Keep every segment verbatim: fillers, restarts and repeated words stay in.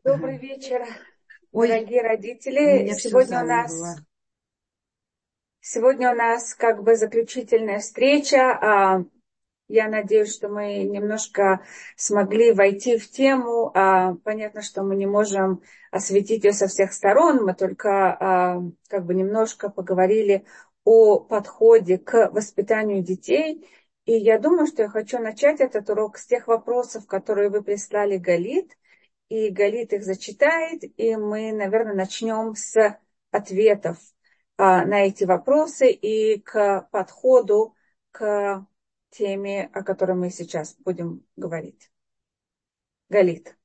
Добрый вечер, Ой, дорогие у родители. меня все Сегодня у заняло. нас, сегодня у нас как бы заключительная встреча. А, Я надеюсь, что мы немножко смогли войти в тему. А, Понятно, что мы не можем осветить ее со всех сторон. Мы только а, как бы немножко поговорили о подходе к воспитанию детей. И я думаю, что я хочу начать этот урок с тех вопросов, которые вы прислали Галит, и Галит их зачитает, и мы, наверное, начнем с ответов а, на эти вопросы и к подходу к теме, о которой мы сейчас будем говорить. Галит.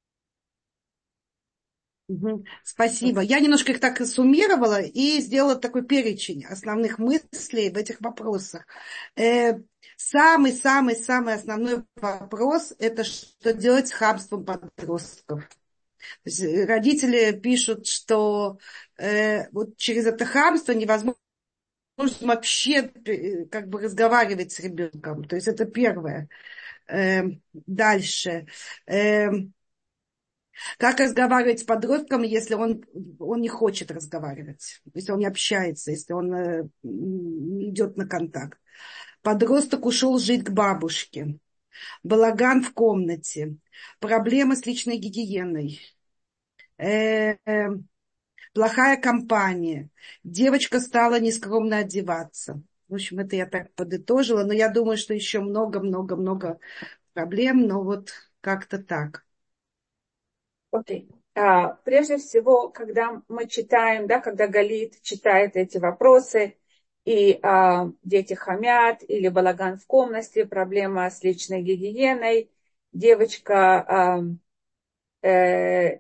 Мгм. Спасибо. Я немножко их так и суммировала и сделала такой перечень основных мыслей в этих вопросах. Э, Самый-самый-самый основной вопрос – это что делать с хамством подростков. То есть э, родители пишут, что э, вот через это хамство невозможно вообще э, как бы разговаривать с ребенком. То есть это первое. Э, Дальше. Эм, Как разговаривать с подростком, если он, он не хочет разговаривать, если он не общается, если он э, не идет на контакт. Подросток ушел жить к бабушке. Балаган в комнате. Проблемы с личной гигиеной. Э, э, Плохая компания. Девочка стала нескромно одеваться. В общем, это я так подытожила, но я думаю, что еще много-много-много проблем, но вот как-то так. Окей. А, Прежде всего, когда мы читаем, да, когда Галит читает эти вопросы, и а, дети хамят, или балаган в комнате, проблема с личной гигиеной, девочка а, э,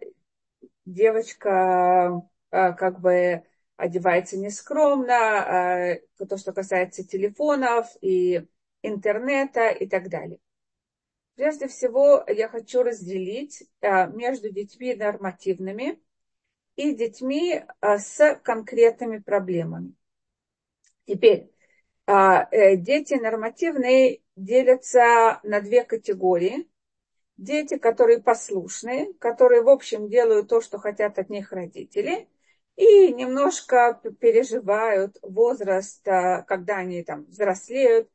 девочка а, как бы одевается нескромно, а, то, что касается телефонов и интернета и так далее. Прежде всего, я хочу разделить а, между детьми нормативными и детьми а, с конкретными проблемами. Теперь, а, э, дети нормативные делятся на две категории. Дети, которые послушные, которые, в общем, делают то, что хотят от них родители, и немножко переживают возраст, а, когда они там взрослеют,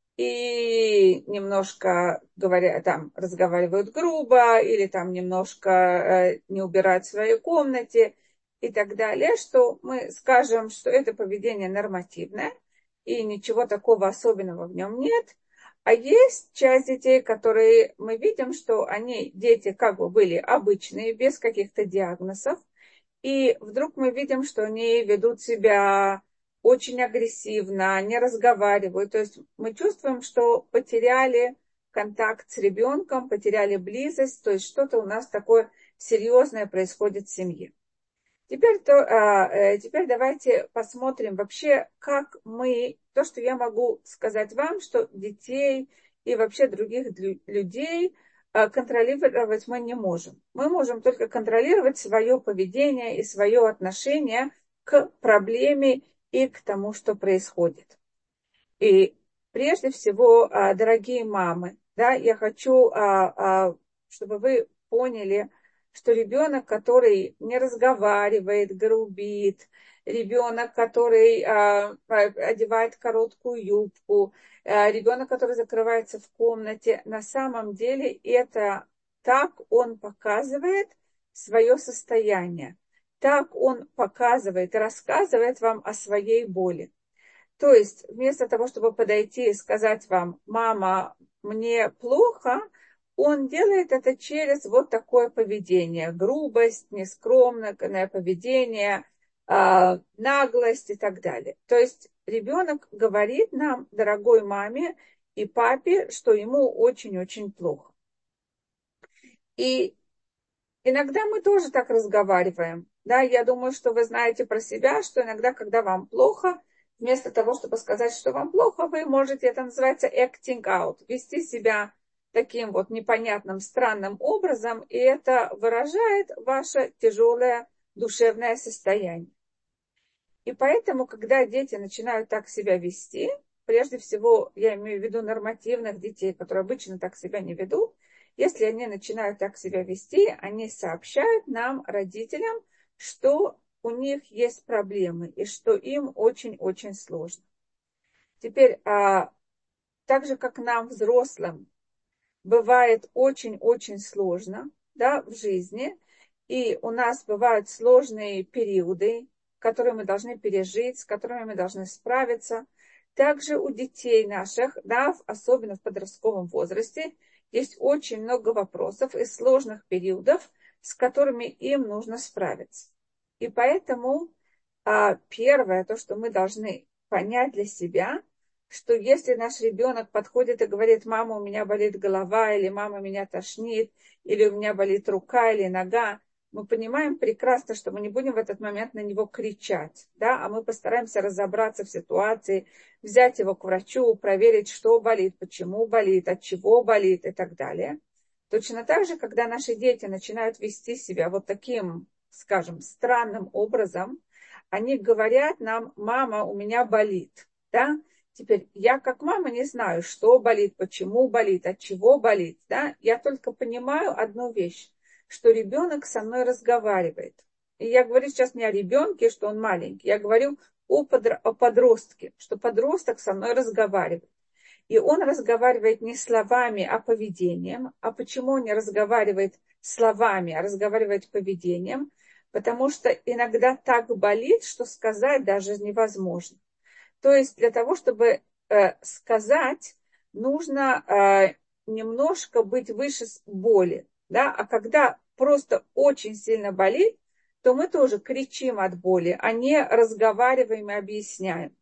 и немножко говоря, там, разговаривают грубо, или там немножко э, не убирают в своей комнате и так далее, что мы скажем, что это поведение нормативное, и ничего такого особенного в нем нет. А есть часть детей, которые мы видим, что они, дети как бы были обычные, без каких-то диагнозов, и вдруг мы видим, что они ведут себя очень агрессивно, не разговаривают. То есть мы чувствуем, что потеряли контакт с ребенком, потеряли близость, то есть что-то у нас такое серьезное происходит в семье. Теперь, то, а, э, теперь давайте посмотрим вообще, как мы, то, что я могу сказать вам, что детей и вообще других лю- людей а, контролировать мы не можем. Мы можем только контролировать свое поведение и свое отношение к проблеме и к тому, что происходит. И прежде всего, а, дорогие мамы, да, я хочу, а, а, чтобы вы поняли, что ребенок, который не разговаривает, грубит, ребенок, который а, а, одевает короткую юбку, а, ребенок, который закрывается в комнате, на самом деле это так он показывает свое состояние, так он показывает и рассказывает вам о своей боли. То есть вместо того, чтобы подойти и сказать вам: мама, мне плохо, он делает это через вот такое поведение. Грубость, нескромное поведение, а, наглость и так далее. То есть ребенок говорит нам, дорогой маме и папе, что ему очень-очень плохо. И иногда мы тоже так разговариваем. Да, я думаю, что вы знаете про себя, что иногда, когда вам плохо, вместо того, чтобы сказать, что вам плохо, вы можете, это называется acting out, вести себя таким вот непонятным, странным образом, и это выражает ваше тяжелое душевное состояние. И поэтому, когда дети начинают так себя вести, прежде всего, я имею в виду нормативных детей, которые обычно так себя не ведут, Если они начинают так себя вести, они сообщают нам, родителям, что у них есть проблемы и что им очень-очень сложно. Теперь, а, так же, как нам, взрослым, бывает очень-очень сложно, да, в жизни, и у нас бывают сложные периоды, которые мы должны пережить, с которыми мы должны справиться. Также у детей наших, да, особенно в подростковом возрасте, есть очень много вопросов и сложных периодов, с которыми им нужно справиться. И поэтому а, первое, то, что мы должны понять для себя, что если наш ребенок подходит и говорит: мама, у меня болит голова, или мама, меня тошнит, или у меня болит рука или нога, мы понимаем прекрасно, что мы не будем в этот момент на него кричать, да, а мы постараемся разобраться в ситуации, взять его к врачу, проверить, что болит, почему болит, от чего болит и так далее. Точно так же, когда наши дети начинают вести себя вот таким, скажем, странным образом, они говорят нам: мама, у меня болит, да. Теперь я как мама не знаю, что болит, почему болит, от чего болит, да. Я только понимаю одну вещь, что ребенок со мной разговаривает. И я говорю сейчас не о ребенке, что он маленький, я говорю о, подро- о подростке, что подросток со мной разговаривает. И он разговаривает не словами, а поведением. А почему он не разговаривает словами, а разговаривает поведением? Потому что иногда так болит, что сказать даже невозможно. То есть для того, чтобы э, сказать, нужно э, немножко быть выше боли. Да? А когда просто очень сильно болит, то мы тоже кричим от боли, а не разговариваем и объясняем.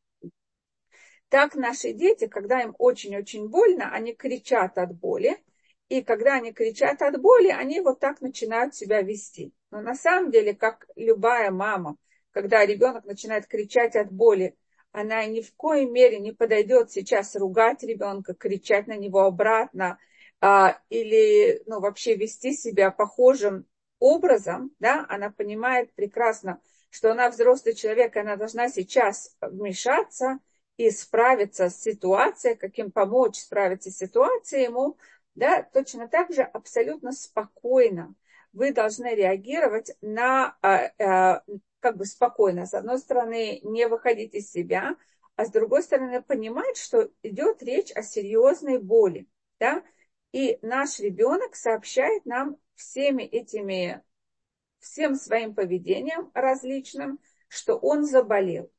Так наши дети, когда им очень-очень больно, они кричат от боли. И когда они кричат от боли, они вот так начинают себя вести. Но на самом деле, как любая мама, когда ребенок начинает кричать от боли, она ни в коей мере не подойдет сейчас ругать ребенка, кричать на него обратно, а, или ну, вообще вести себя похожим образом. Да? Она понимает прекрасно, что она взрослый человек, и она должна сейчас вмешаться и справиться с ситуацией, как им помочь справиться с ситуацией ему, да, точно так же абсолютно спокойно вы должны реагировать на, как бы спокойно. С одной стороны, не выходить из себя, а с другой стороны, понимать, что идет речь о серьезной боли, да, и наш ребенок сообщает нам всеми этими, всем своим поведением различным, что он заболел.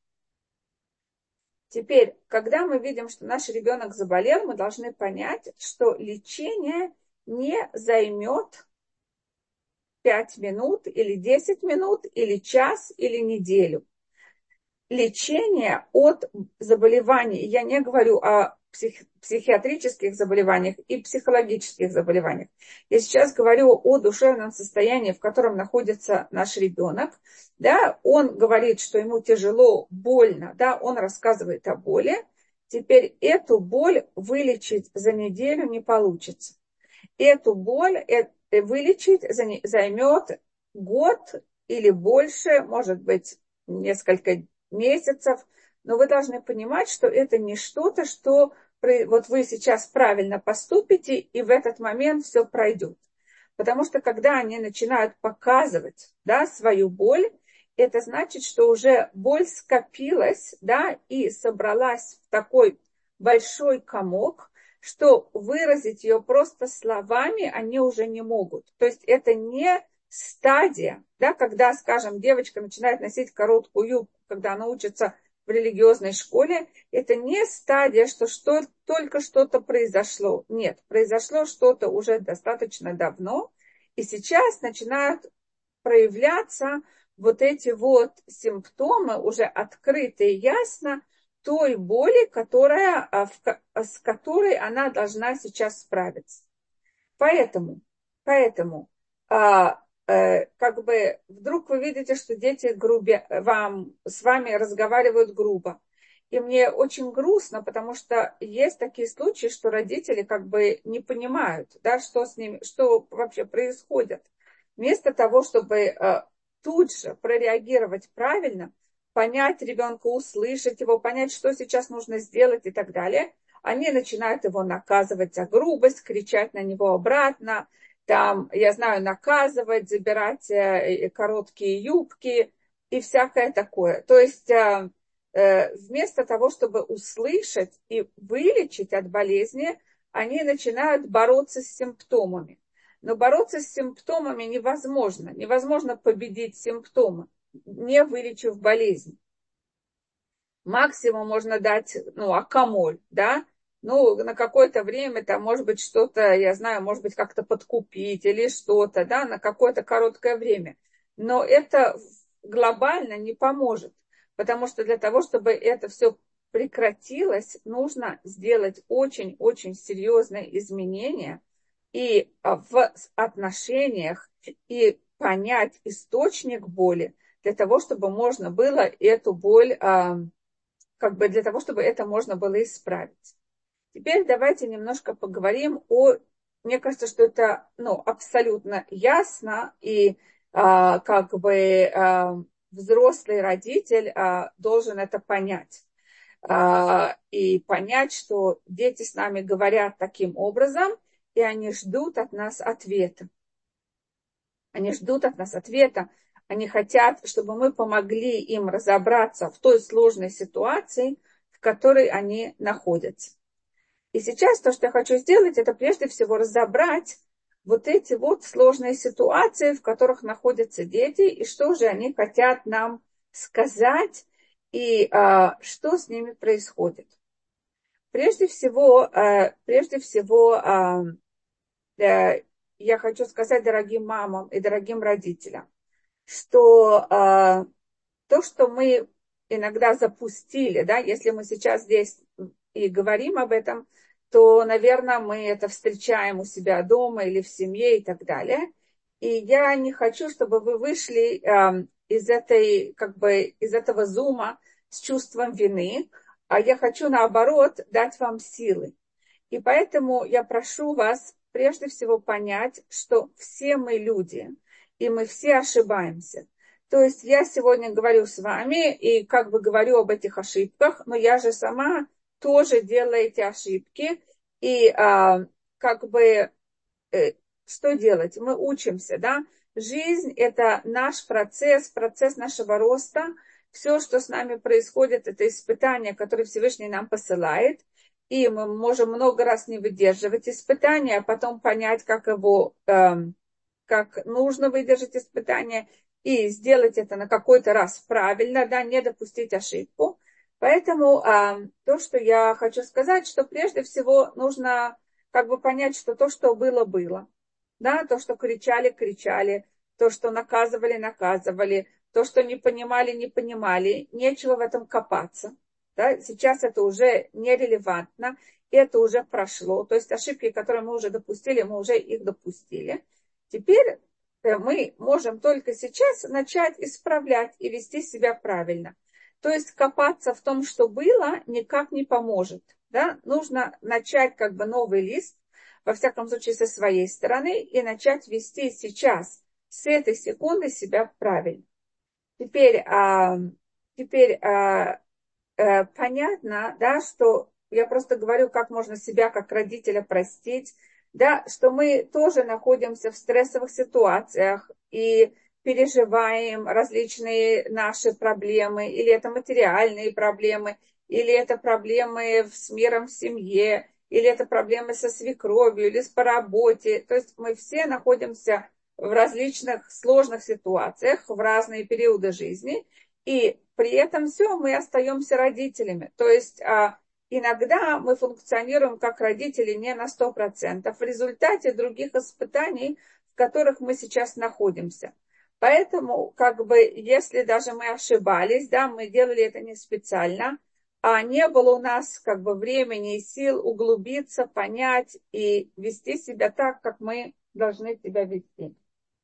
Теперь, когда мы видим, что наш ребенок заболел, мы должны понять, что лечение не займет пять минут или десять минут, или час, или неделю. Лечение от заболеваний, я не говорю о псих, психиатрических заболеваниях и психологических заболеваниях. Я сейчас говорю о душевном состоянии, в котором находится наш ребенок. Да, он говорит, что ему тяжело, больно, да, он рассказывает о боли. Теперь эту боль вылечить за неделю не получится. Эту боль вылечить займет год или больше, может быть, несколько месяцев. Но вы должны понимать, что это не что-то, что вот вы сейчас правильно поступите, и в этот момент все пройдет. Потому что когда они начинают показывать, да, свою боль, это значит, что уже боль скопилась, да, и собралась в такой большой комок, что выразить ее просто словами они уже не могут. То есть это не стадия, да, когда, скажем, девочка начинает носить короткую юбку, когда она учится в религиозной школе, это не стадия, что, что только что-то произошло. Нет, произошло что-то уже достаточно давно, и сейчас начинают проявляться вот эти вот симптомы уже открыто и ясно той боли, которая, с которой она должна сейчас справиться. Поэтому, поэтому а, э, как бы вдруг вы видите, что дети грубе, вам, с вами разговаривают грубо. И мне очень грустно, потому что есть такие случаи, что родители как бы не понимают, да, что с ними, что вообще происходит. Вместо того, чтобы э, тут же прореагировать правильно, понять ребенка, услышать его, понять, что сейчас нужно сделать и так далее, они начинают его наказывать за грубость, кричать на него обратно, там, я знаю, наказывать, забирать э, короткие юбки и всякое такое. То есть э, э, вместо того, чтобы услышать и вылечить от болезни, они начинают бороться с симптомами. Но бороться с симптомами невозможно. Невозможно победить симптомы, не вылечив болезнь. Максимум можно дать, ну, акамоль, да, ну, на какое-то время, там, может быть, что-то, я знаю, может быть, как-то подкупить или что-то, да, на какое-то короткое время. Но это глобально не поможет, потому что для того, чтобы это все прекратилось, нужно сделать очень-очень серьезные изменения и в отношениях, и понять источник боли, для того, чтобы можно было эту боль, как бы для того, чтобы это можно было исправить. Теперь давайте немножко поговорим о... Мне кажется, что это, ну, абсолютно ясно, и а, как бы а, взрослый родитель а, должен это понять. А, и понять, что дети с нами говорят таким образом, и они ждут от нас ответа. Они ждут от нас ответа. Они хотят, чтобы мы помогли им разобраться в той сложной ситуации, в которой они находятся. И сейчас то, что я хочу сделать, это прежде всего разобрать вот эти вот сложные ситуации, в которых находятся дети, и что же они хотят нам сказать, и а, что с ними происходит. Прежде всего, а, прежде всего а, а, я хочу сказать дорогим мамам и дорогим родителям, что а, то, что мы иногда запустили, да, если мы сейчас здесь и говорим об этом, то, наверное, мы это встречаем у себя дома или в семье и так далее. И я не хочу, чтобы вы вышли э, из этой, как бы, из этого зума с чувством вины, а я хочу, наоборот, дать вам силы. И поэтому я прошу вас прежде всего понять, что все мы люди, и мы все ошибаемся. То есть я сегодня говорю с вами и как бы говорю об этих ошибках, но я же сама тоже делаю эти ошибки. И а, как бы э, что делать? Мы учимся, да? Жизнь – это наш процесс, процесс нашего роста. Все, что с нами происходит, это испытания, которые Всевышний нам посылает. И мы можем много раз не выдерживать испытания, а потом понять, как его, э, как нужно выдержать испытания и сделать это на какой-то раз правильно, да, не допустить ошибку. Поэтому э, то, что я хочу сказать, что прежде всего нужно как бы понять, что то, что было, было. Да, то, что кричали, кричали, то, что наказывали, наказывали, то, что не понимали, не понимали, нечего в этом копаться. Да? Сейчас это уже нерелевантно, это уже прошло. То есть ошибки, которые мы уже допустили, мы уже их допустили. Теперь мы можем только сейчас начать исправлять и вести себя правильно. То есть копаться в том, что было, никак не поможет. Да? Нужно начать как бы новый лист, во всяком случае со своей стороны, и начать вести сейчас, с этой секунды себя правильно. Теперь, а, теперь а, а, понятно, да, что я просто говорю, как можно себя как родителя простить, да, что мы тоже находимся в стрессовых ситуациях и переживаем различные наши проблемы, или это материальные проблемы, или это проблемы с миром в семье, или это проблемы со свекровью, или по работе. То есть мы все находимся в различных сложных ситуациях, в разные периоды жизни, и при этом все мы остаемся родителями. То есть иногда мы функционируем как родители не на сто процентов в результате других испытаний, в которых мы сейчас находимся. Поэтому, как бы, если даже мы ошибались, да, мы делали это не специально, а не было у нас как бы времени и сил углубиться, понять и вести себя так, как мы должны себя вести.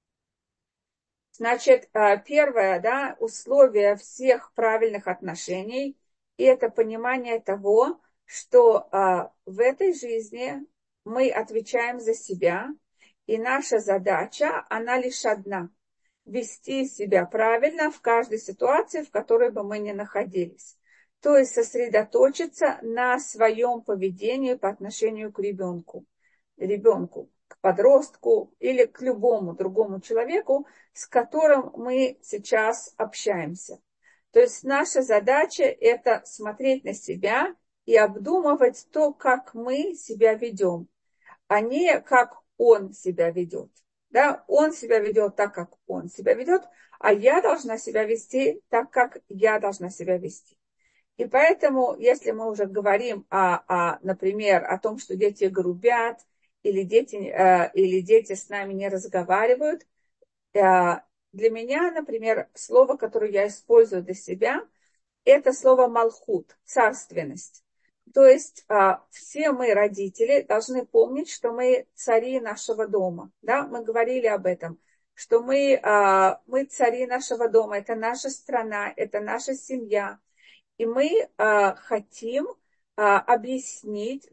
Значит, первое, да, условие всех правильных отношений – это понимание того, что в этой жизни мы отвечаем за себя, и наша задача, она лишь одна – вести себя правильно в каждой ситуации, в которой бы мы ни находились. То есть сосредоточиться на своем поведении по отношению к ребенку. Ребенку, к подростку или к любому другому человеку, с которым мы сейчас общаемся. То есть наша задача – это смотреть на себя и обдумывать то, как мы себя ведем, а не как он себя ведет. Да? Он себя ведет так, как он себя ведет, а я должна себя вести так, как я должна себя вести. И поэтому, если мы уже говорим, о, о, например, о том, что дети грубят, или дети, э, или дети с нами не разговаривают, э, для меня, например, слово, которое я использую для себя, это слово малхут, царственность. То есть э, все мы, родители, должны помнить, что мы цари нашего дома. Да? Мы говорили об этом, что мы, э, мы цари нашего дома, это наша страна, это наша семья. И мы э, хотим э, объяснить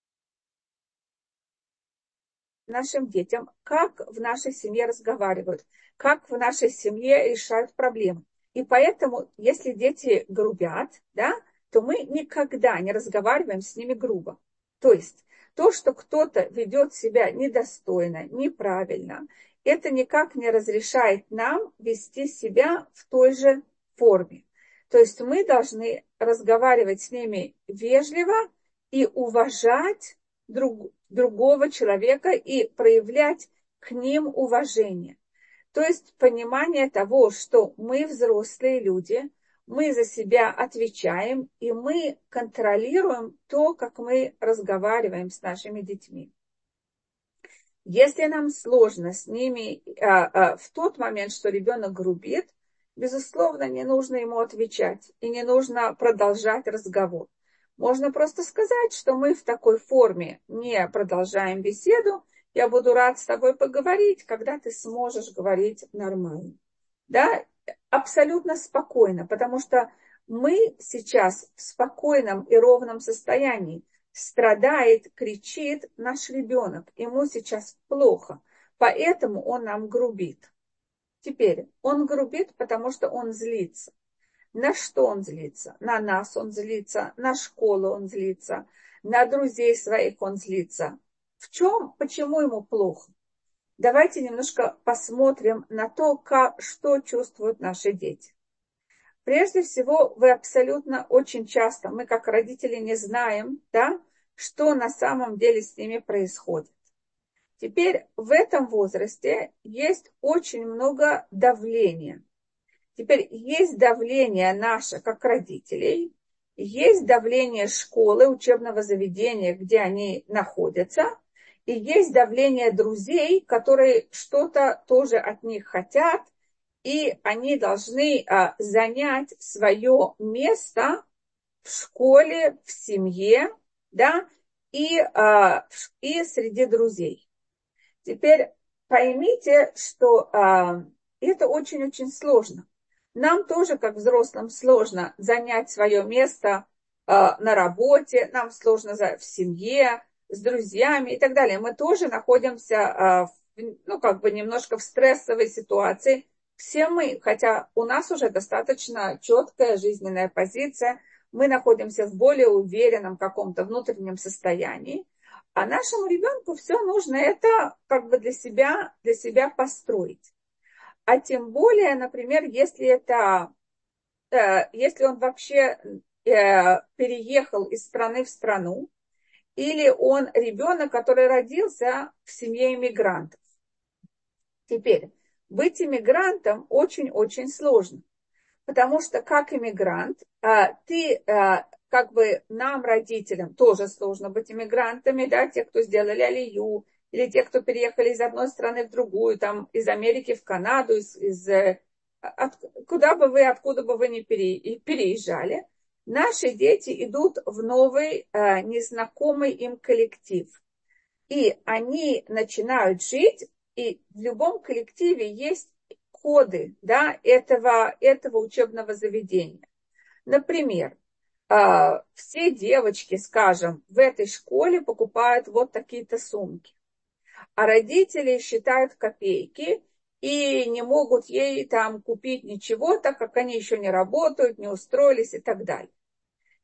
нашим детям, как в нашей семье разговаривают, как в нашей семье решают проблемы. И поэтому, если дети грубят, да, то мы никогда не разговариваем с ними грубо. То есть то, что кто-то ведет себя недостойно, неправильно, это никак не разрешает нам вести себя в той же форме. То есть мы должны разговаривать с ними вежливо и уважать друг, другого человека и проявлять к ним уважение. То есть понимание того, что мы взрослые люди, мы за себя отвечаем, и мы контролируем то, как мы разговариваем с нашими детьми. Если нам сложно с ними а, а, в тот момент, что ребенок грубит, безусловно, не нужно ему отвечать и не нужно продолжать разговор. Можно просто сказать, что мы в такой форме не продолжаем беседу. Я буду рад с тобой поговорить, когда ты сможешь говорить нормально. Да, абсолютно спокойно, потому что мы сейчас в спокойном и ровном состоянии. Страдает, кричит наш ребенок. Ему сейчас плохо, поэтому он нам грубит. Теперь он грубит, потому что он злится. На что он злится? На нас он злится, на школу он злится, на друзей своих он злится. В чем, почему ему плохо? Давайте немножко посмотрим на то, как, что чувствуют наши дети. Прежде всего, вы абсолютно очень часто, мы как родители не знаем, да, что на самом деле с ними происходит. Теперь в этом возрасте есть очень много давления. Теперь есть давление наше, как родителей, есть давление школы, учебного заведения, где они находятся, и есть давление друзей, которые что-то тоже от них хотят, и они должны а, занять свое место в школе, в семье, да, и, а, и среди друзей. Теперь поймите, что а, это очень-очень сложно. Нам тоже, как взрослым, сложно занять свое место э, на работе, нам сложно за, в семье, с друзьями и так далее. Мы тоже находимся э, в, ну, как бы немножко в стрессовой ситуации. Все мы, хотя у нас уже достаточно четкая жизненная позиция, мы находимся в более уверенном каком-то внутреннем состоянии. А нашему ребенку все нужно это как бы для себя, для себя построить. А тем более, например, если это, э, если он вообще э, переехал из страны в страну, или он ребенок, который родился в семье иммигрантов. Теперь, быть иммигрантом очень-очень сложно, потому что как иммигрант, э, ты, э, как бы нам, родителям, тоже сложно быть иммигрантами, да, те, кто сделали алию, или те, кто переехали из одной страны в другую, там, из Америки в Канаду, из, из, от, куда бы вы, откуда бы вы ни пере, переезжали, наши дети идут в новый, э, незнакомый им коллектив. И они начинают жить, и в любом коллективе есть коды, да, этого, этого учебного заведения. Например, э, все девочки, скажем, в этой школе покупают вот такие-то сумки. А родители считают копейки и не могут ей там купить ничего, так как они еще не работают, не устроились и так далее.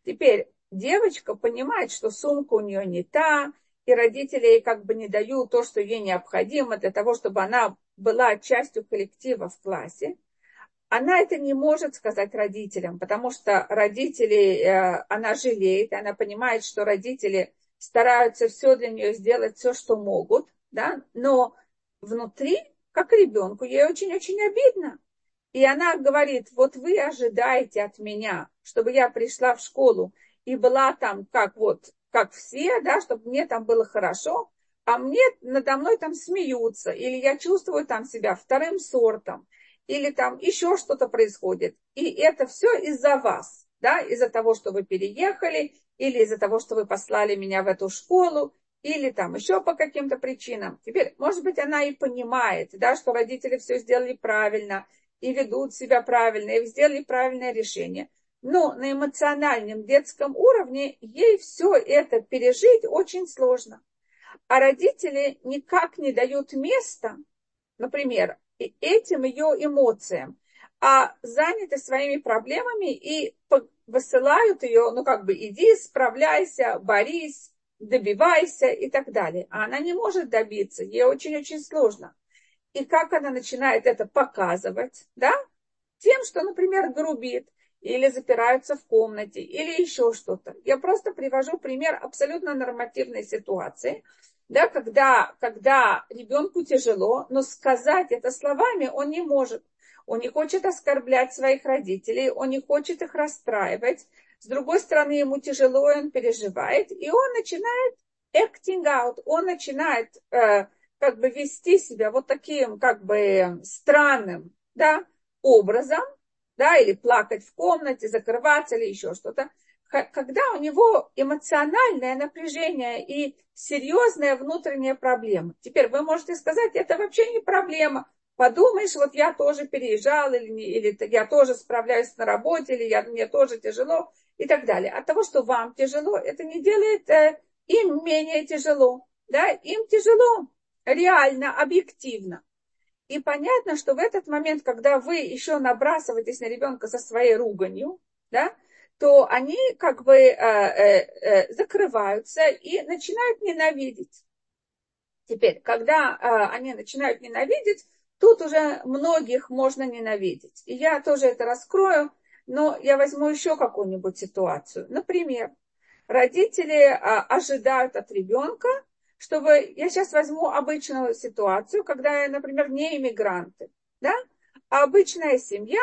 Теперь девочка понимает, что сумка у нее не та, и родители ей как бы не дают то, что ей необходимо для того, чтобы она была частью коллектива в классе. Она это не может сказать родителям, потому что родители, э, она жалеет, она понимает, что родители стараются все для нее сделать, все, что могут, да, но внутри, как ребенку, ей очень-очень обидно. И она говорит, вот вы ожидаете от меня, чтобы я пришла в школу и была там как вот, как все, да, чтобы мне там было хорошо, а мне надо мной там смеются, или я чувствую там себя вторым сортом, или там еще что-то происходит. И это все из-за вас, да, из-за того, что вы переехали, или из-за того, что вы послали меня в эту школу, или там еще по каким-то причинам. Теперь, может быть, она и понимает, да, что родители все сделали правильно, и ведут себя правильно, и сделали правильное решение. Но на эмоциональном детском уровне ей все это пережить очень сложно. А родители никак не дают места, например, этим ее эмоциям, а заняты своими проблемами и высылают ее, ну как бы иди, справляйся, борись, добивайся и так далее. А она не может добиться, ей очень-очень сложно. И как она начинает это показывать, да? Тем, что, например, грубит, или запираются в комнате, или еще что-то. Я просто привожу пример абсолютно нормативной ситуации, да, когда, когда ребенку тяжело, но сказать это словами он не может. Он не хочет оскорблять своих родителей, он не хочет их расстраивать. С другой стороны, ему тяжело, он переживает, и он начинает acting out, он начинает э, как бы вести себя вот таким как бы странным, да, образом, да, или плакать в комнате, закрываться или еще что-то, когда у него эмоциональное напряжение и серьезная внутренняя проблема. Теперь вы можете сказать, это вообще не проблема. Подумаешь, вот я тоже переезжал, или, или я тоже справляюсь на работе, или я, мне тоже тяжело, и так далее. От того, что вам тяжело, это не делает э, им менее тяжело. Да? Им тяжело, реально, объективно. И понятно, что в этот момент, когда вы еще набрасываетесь на ребенка со своей руганью, да, то они как бы э, э, э, закрываются и начинают ненавидеть. Теперь, когда э, они начинают ненавидеть, тут уже многих можно ненавидеть. И я тоже это раскрою, но я возьму еще какую-нибудь ситуацию. Например, родители э, ожидают от ребенка, чтобы, я сейчас возьму обычную ситуацию, когда, например, не иммигранты, да, а обычная семья,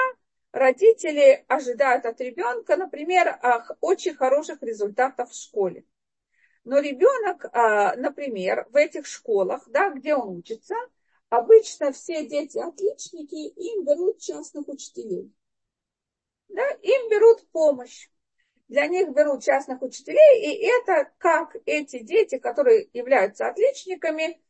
родители ожидают от ребенка, например, очень хороших результатов в школе. Но ребенок, например, в этих школах, да, где он учится, обычно все дети отличники, им берут частных учителей. Да, им берут помощь. Для них берут частных учителей, и это как эти дети, которые являются отличниками,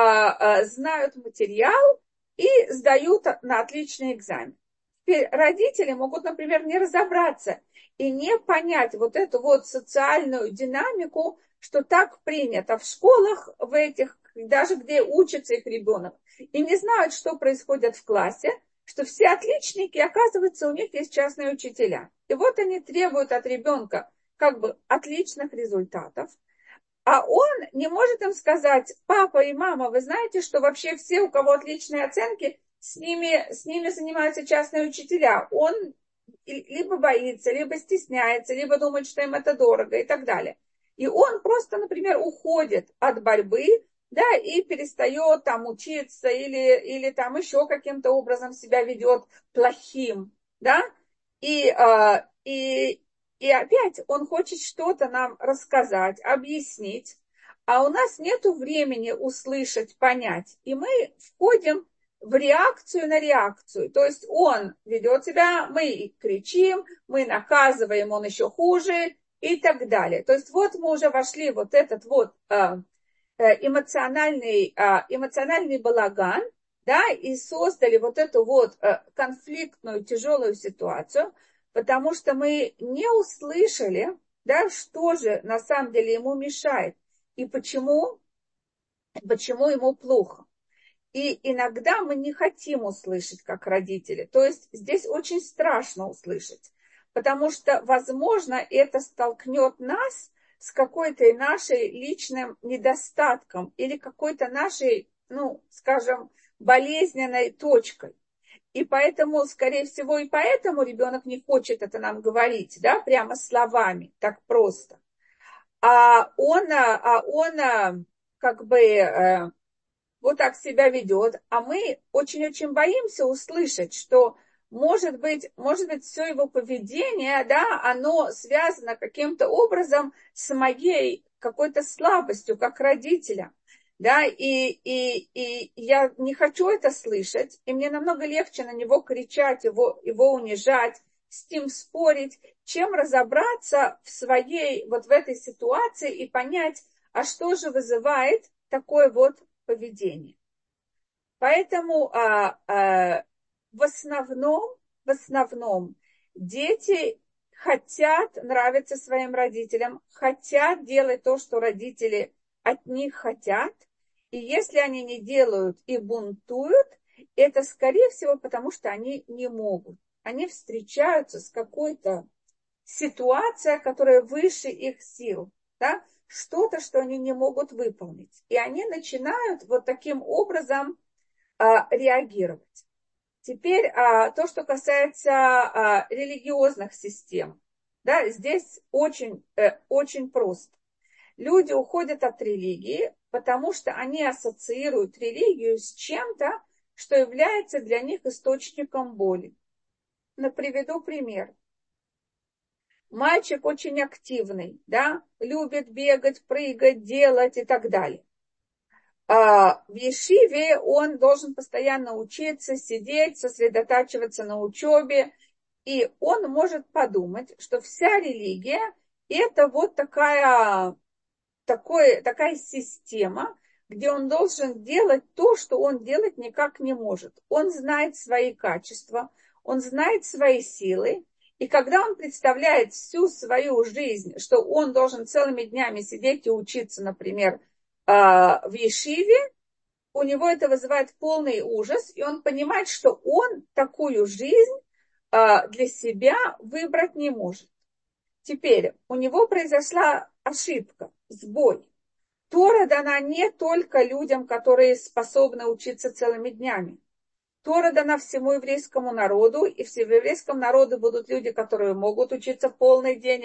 знают материал и сдают на отличный экзамен. Теперь родители могут, например, не разобраться и не понять вот эту вот социальную динамику, что так принято в школах, в этих, даже где учится их ребенок, и не знают, что происходит в классе, что все отличники, оказывается, у них есть частные учителя. И вот они требуют от ребенка как бы отличных результатов, а он не может им сказать, папа и мама, вы знаете, что вообще все, у кого отличные оценки, с ними, с ними занимаются частные учителя. Он либо боится, либо стесняется, либо думает, что им это дорого и так далее. И он просто, например, уходит от борьбы, да, и перестает там учиться или, или там еще каким-то образом себя ведет плохим, да, и, и, и опять он хочет что-то нам рассказать, объяснить, а у нас нет времени услышать, понять, и мы входим в реакцию на реакцию. То есть он ведет себя, мы кричим, мы наказываем, он еще хуже и так далее. То есть вот мы уже вошли в вот этот вот эмоциональный, эмоциональный балаган, да, и создали вот эту вот конфликтную, тяжелую ситуацию, потому что мы не услышали, да, что же на самом деле ему мешает и почему, почему ему плохо. И иногда мы не хотим услышать, как родители. То есть здесь очень страшно услышать. потому что, возможно, это столкнет нас с какой-то нашей личным недостатком или какой-то нашей, ну, скажем, болезненной точкой. И поэтому, скорее всего, и поэтому ребенок не хочет это нам говорить, да, прямо словами, так просто. А он, а он как бы вот так себя ведет, а мы очень-очень боимся услышать, что может быть, может быть, все его поведение, да, оно связано каким-то образом с моей какой-то слабостью, как родителя. Да, и, и, и я не хочу это слышать, и мне намного легче на него кричать, его, его унижать, с ним спорить, чем разобраться в своей, вот в этой ситуации и понять, а что же вызывает такое вот поведение. Поэтому а, а, в основном, в основном дети хотят нравиться своим родителям, хотят делать то, что родители от них хотят. И если они не делают и бунтуют, это, скорее всего, потому что они не могут. Они встречаются с какой-то ситуацией, которая выше их сил. Да? Что-то, что они не могут выполнить. И они начинают вот таким образом а, реагировать. Теперь а, то, что касается а, религиозных систем. Да, здесь очень, э, очень просто. Люди уходят от религии, потому что они ассоциируют религию с чем-то, что является для них источником боли. Но приведу пример. Мальчик очень активный, да, любит бегать, прыгать, делать и так далее. А в ешиве он должен постоянно учиться, сидеть, сосредотачиваться на учебе. И он может подумать, что вся религия – это вот такая, такой, такая система, где он должен делать то, что он делать никак не может. Он знает свои качества, он знает свои силы. И когда он представляет всю свою жизнь, что он должен целыми днями сидеть и учиться, например, в ешиве, у него это вызывает полный ужас, и он понимает, что он такую жизнь для себя выбрать не может. Теперь у него произошла ошибка, сбой. Тора дана не только людям, которые способны учиться целыми днями. Тора дана всему еврейскому народу, и в еврейском народе будут люди, которые могут учиться полный день.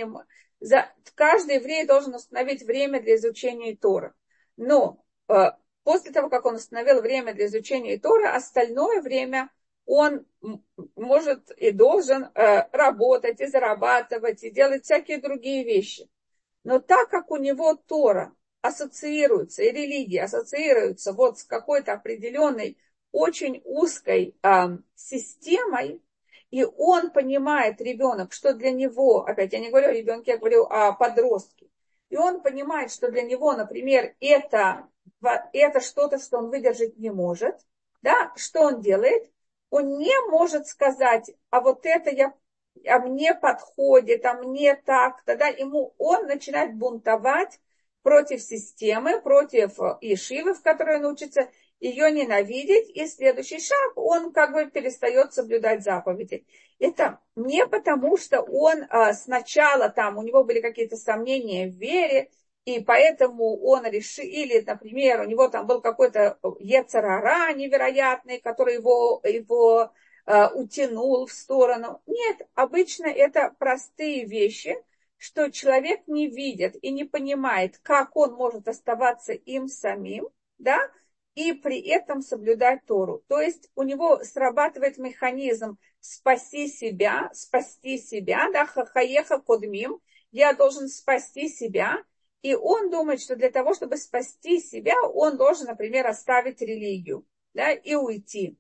Каждый еврей должен установить время для изучения Торы. Но э, после того, как он установил время для изучения Торы, остальное время он может и должен э, работать, и зарабатывать, и делать всякие другие вещи. Но так как у него Тора ассоциируется, и религия ассоциируется вот с какой-то определенной, очень узкой э, системой, и он понимает, ребенок, что для него, опять я не говорю о ребенке, я говорю о подростке, и он понимает, что для него, например, это, это что-то, что он выдержать не может, да, что он делает? Он не может сказать, а вот это я, а мне подходит, а мне так, тогда ему он начинает бунтовать против системы, против ешивы, в которой он учится, ее ненавидеть, и следующий шаг, он как бы перестает соблюдать заповеди. Это не потому, что он а, сначала там, у него были какие-то сомнения в вере, и поэтому он решил, или, например, у него там был какой-то йецер ара невероятный, который его, его а, утянул в сторону. Нет, обычно это простые вещи, что человек не видит и не понимает, как он может оставаться им самим, да, и при этом соблюдать Тору. То есть у него срабатывает механизм спаси себя, спасти себя, да, хахаеха кодмим, я должен спасти себя, и он думает, что для того, чтобы спасти себя, он должен, например, оставить религию, да, и уйти.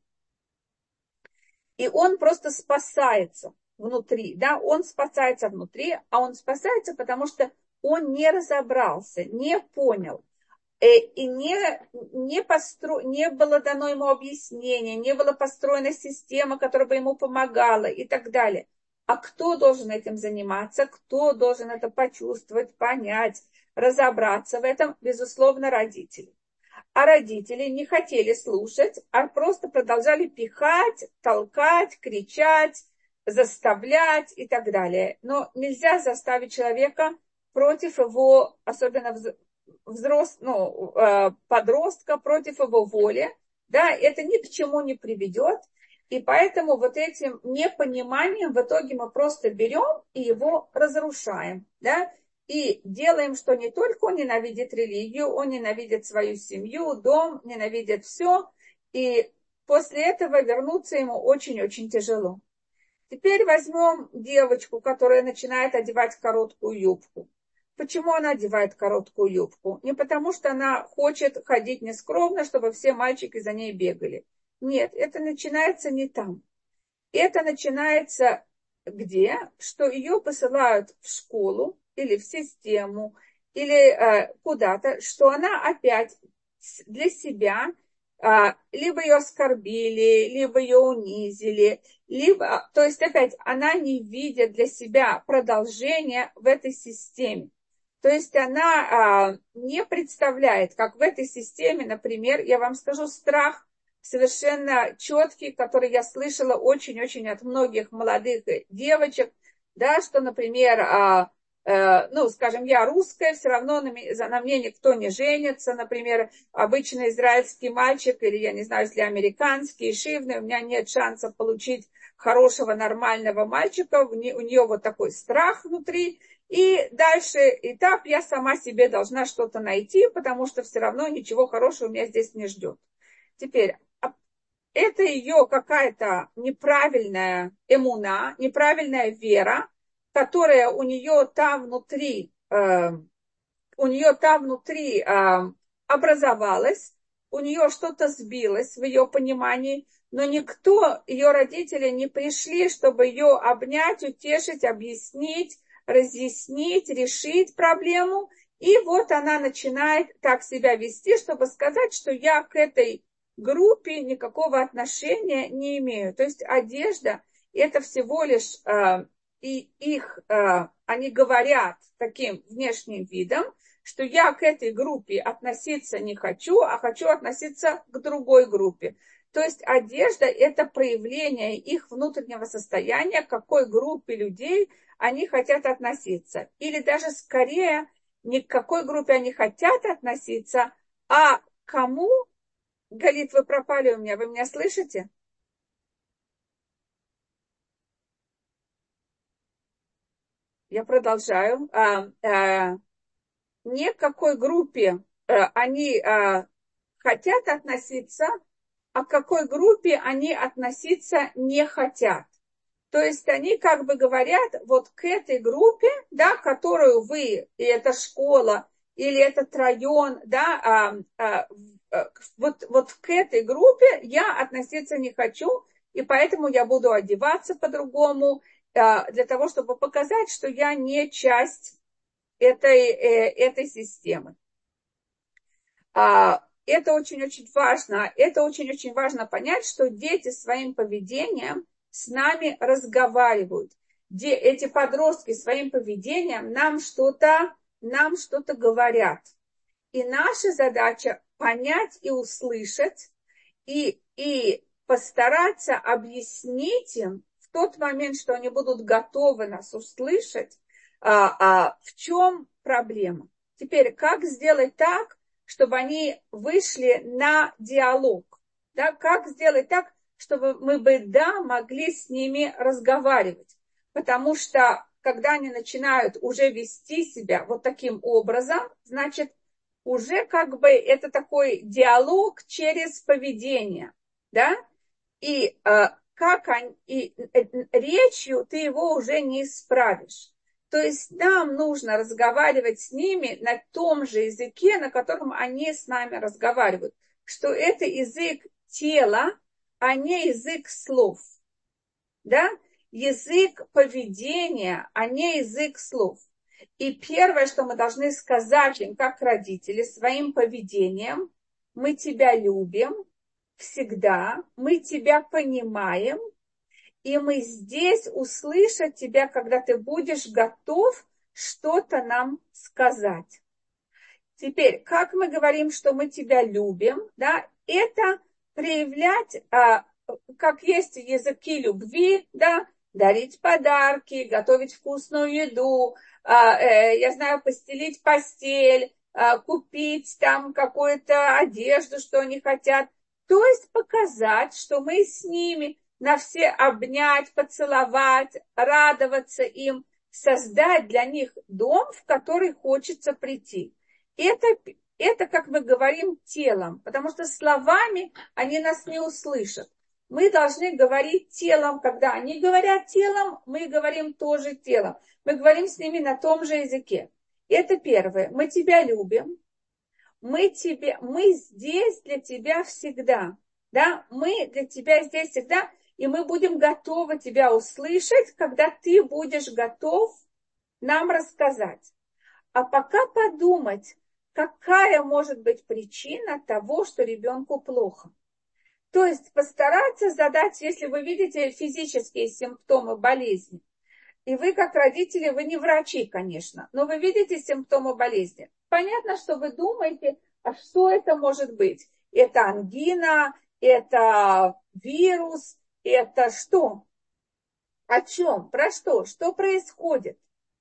И он просто спасается внутри, да, он спасается внутри, а он спасается, потому что он не разобрался, не понял. И не, не, постро... не было дано ему объяснение, не была построена система, которая бы ему помогала и так далее. А кто должен этим заниматься? Кто должен это почувствовать, понять, разобраться в этом? Безусловно, родители. А родители не хотели слушать, а просто продолжали пихать, толкать, кричать, заставлять и так далее. Но нельзя заставить человека против его, особенно взрослого, ну, э, подростка, против его воли. Да, это ни к чему не приведет. И поэтому вот этим непониманием в итоге мы просто берем и его разрушаем. Да? И делаем, что не только он ненавидит религию, он ненавидит свою семью, дом, ненавидит все. И после этого вернуться ему очень-очень тяжело. Теперь возьмем девочку, которая начинает одевать короткую юбку. Почему она одевает короткую юбку? Не потому, что она хочет ходить нескромно, чтобы все мальчики за ней бегали. Нет, это начинается не там. Это начинается где? Что ее посылают в школу или в систему, или э, куда-то, что она опять для себя э, либо ее оскорбили, либо ее унизили, либо, то есть опять она не видит для себя продолжения в этой системе. То есть она а, не представляет, как в этой системе, например, я вам скажу, страх совершенно четкий, который я слышала очень-очень от многих молодых девочек, да, что, например, а, а, ну, скажем, я русская, все равно на, на мне никто не женится, например, обычный израильский мальчик, или, я не знаю, если американский, шивный, у меня нет шансов получить хорошего, нормального мальчика, у нее вот такой страх внутри. И дальше этап я сама себе должна что-то найти, потому что все равно ничего хорошего меня здесь не ждет. Теперь, это ее какая-то неправильная эмуна, неправильная вера, которая у нее там внутри, э, у нее там внутри э, образовалась, у нее что-то сбилось в ее понимании, но никто, ее родители не пришли, чтобы ее обнять, утешить, объяснить, разъяснить, решить проблему. И вот она начинает так себя вести, чтобы сказать, что я к этой группе никакого отношения не имею. То есть одежда – это всего лишь э, и их, э, они говорят таким внешним видом, что я к этой группе относиться не хочу, а хочу относиться к другой группе. То есть одежда – это проявление их внутреннего состояния, к какой группе людей они хотят относиться. Или даже скорее, не к какой группе они хотят относиться, а кому. Галит, вы пропали у меня, вы меня слышите? Я продолжаю. А, а, не к какой группе а, они а, хотят относиться, а к какой группе они относиться не хотят. То есть они как бы говорят, вот к этой группе, да, которую вы, и это школа, или этот район, да, а, а, вот, вот к этой группе я относиться не хочу, и поэтому я буду одеваться по-другому, а, для того, чтобы показать, что я не часть этой, э, этой системы. А, это очень-очень важно, это очень-очень важно понять, что дети своим поведением с нами разговаривают. Де, эти подростки своим поведением нам что-то, нам что-то говорят. И наша задача понять и услышать, и, и постараться объяснить им в тот момент, что они будут готовы нас услышать, а, а, в чем проблема. Теперь, как сделать так, чтобы они вышли на диалог? Да? Как сделать так, чтобы мы бы, да, могли с ними разговаривать? Потому что, когда они начинают уже вести себя вот таким образом, значит, уже как бы это такой диалог через поведение, да, и э, как они, и э, речью ты его уже не исправишь. То есть нам нужно разговаривать с ними на том же языке, на котором они с нами разговаривают, что это язык тела, а не язык слов, да, язык поведения, а не язык слов. И первое, что мы должны сказать им, как родители, своим поведением: мы тебя любим всегда, мы тебя понимаем, и мы здесь услышать тебя, когда ты будешь готов что-то нам сказать. Теперь, как мы говорим, что мы тебя любим, да, это проявлять, а, как есть языки любви, да, дарить подарки, готовить вкусную еду, а, э, я знаю, постелить постель, а, купить там какую-то одежду, что они хотят. То есть показать, что мы с ними на все обнять, поцеловать, радоваться им, создать для них дом, в который хочется прийти. Это, это, как мы говорим, телом, потому что словами они нас не услышат. Мы должны говорить телом, когда они говорят телом, мы говорим тоже телом. Мы говорим с ними на том же языке. Это первое. Мы тебя любим. Мы, тебе, мы здесь для тебя всегда. Да? Мы для тебя здесь всегда. И мы будем готовы тебя услышать, когда ты будешь готов нам рассказать. А пока подумать, какая может быть причина того, что ребенку плохо. То есть постараться задать, если вы видите физические симптомы болезни, и вы как родители, вы не врачи, конечно, но вы видите симптомы болезни. Понятно, что вы думаете, а что это может быть? Это ангина, это вирус, это что? О чем? Про что? Что происходит?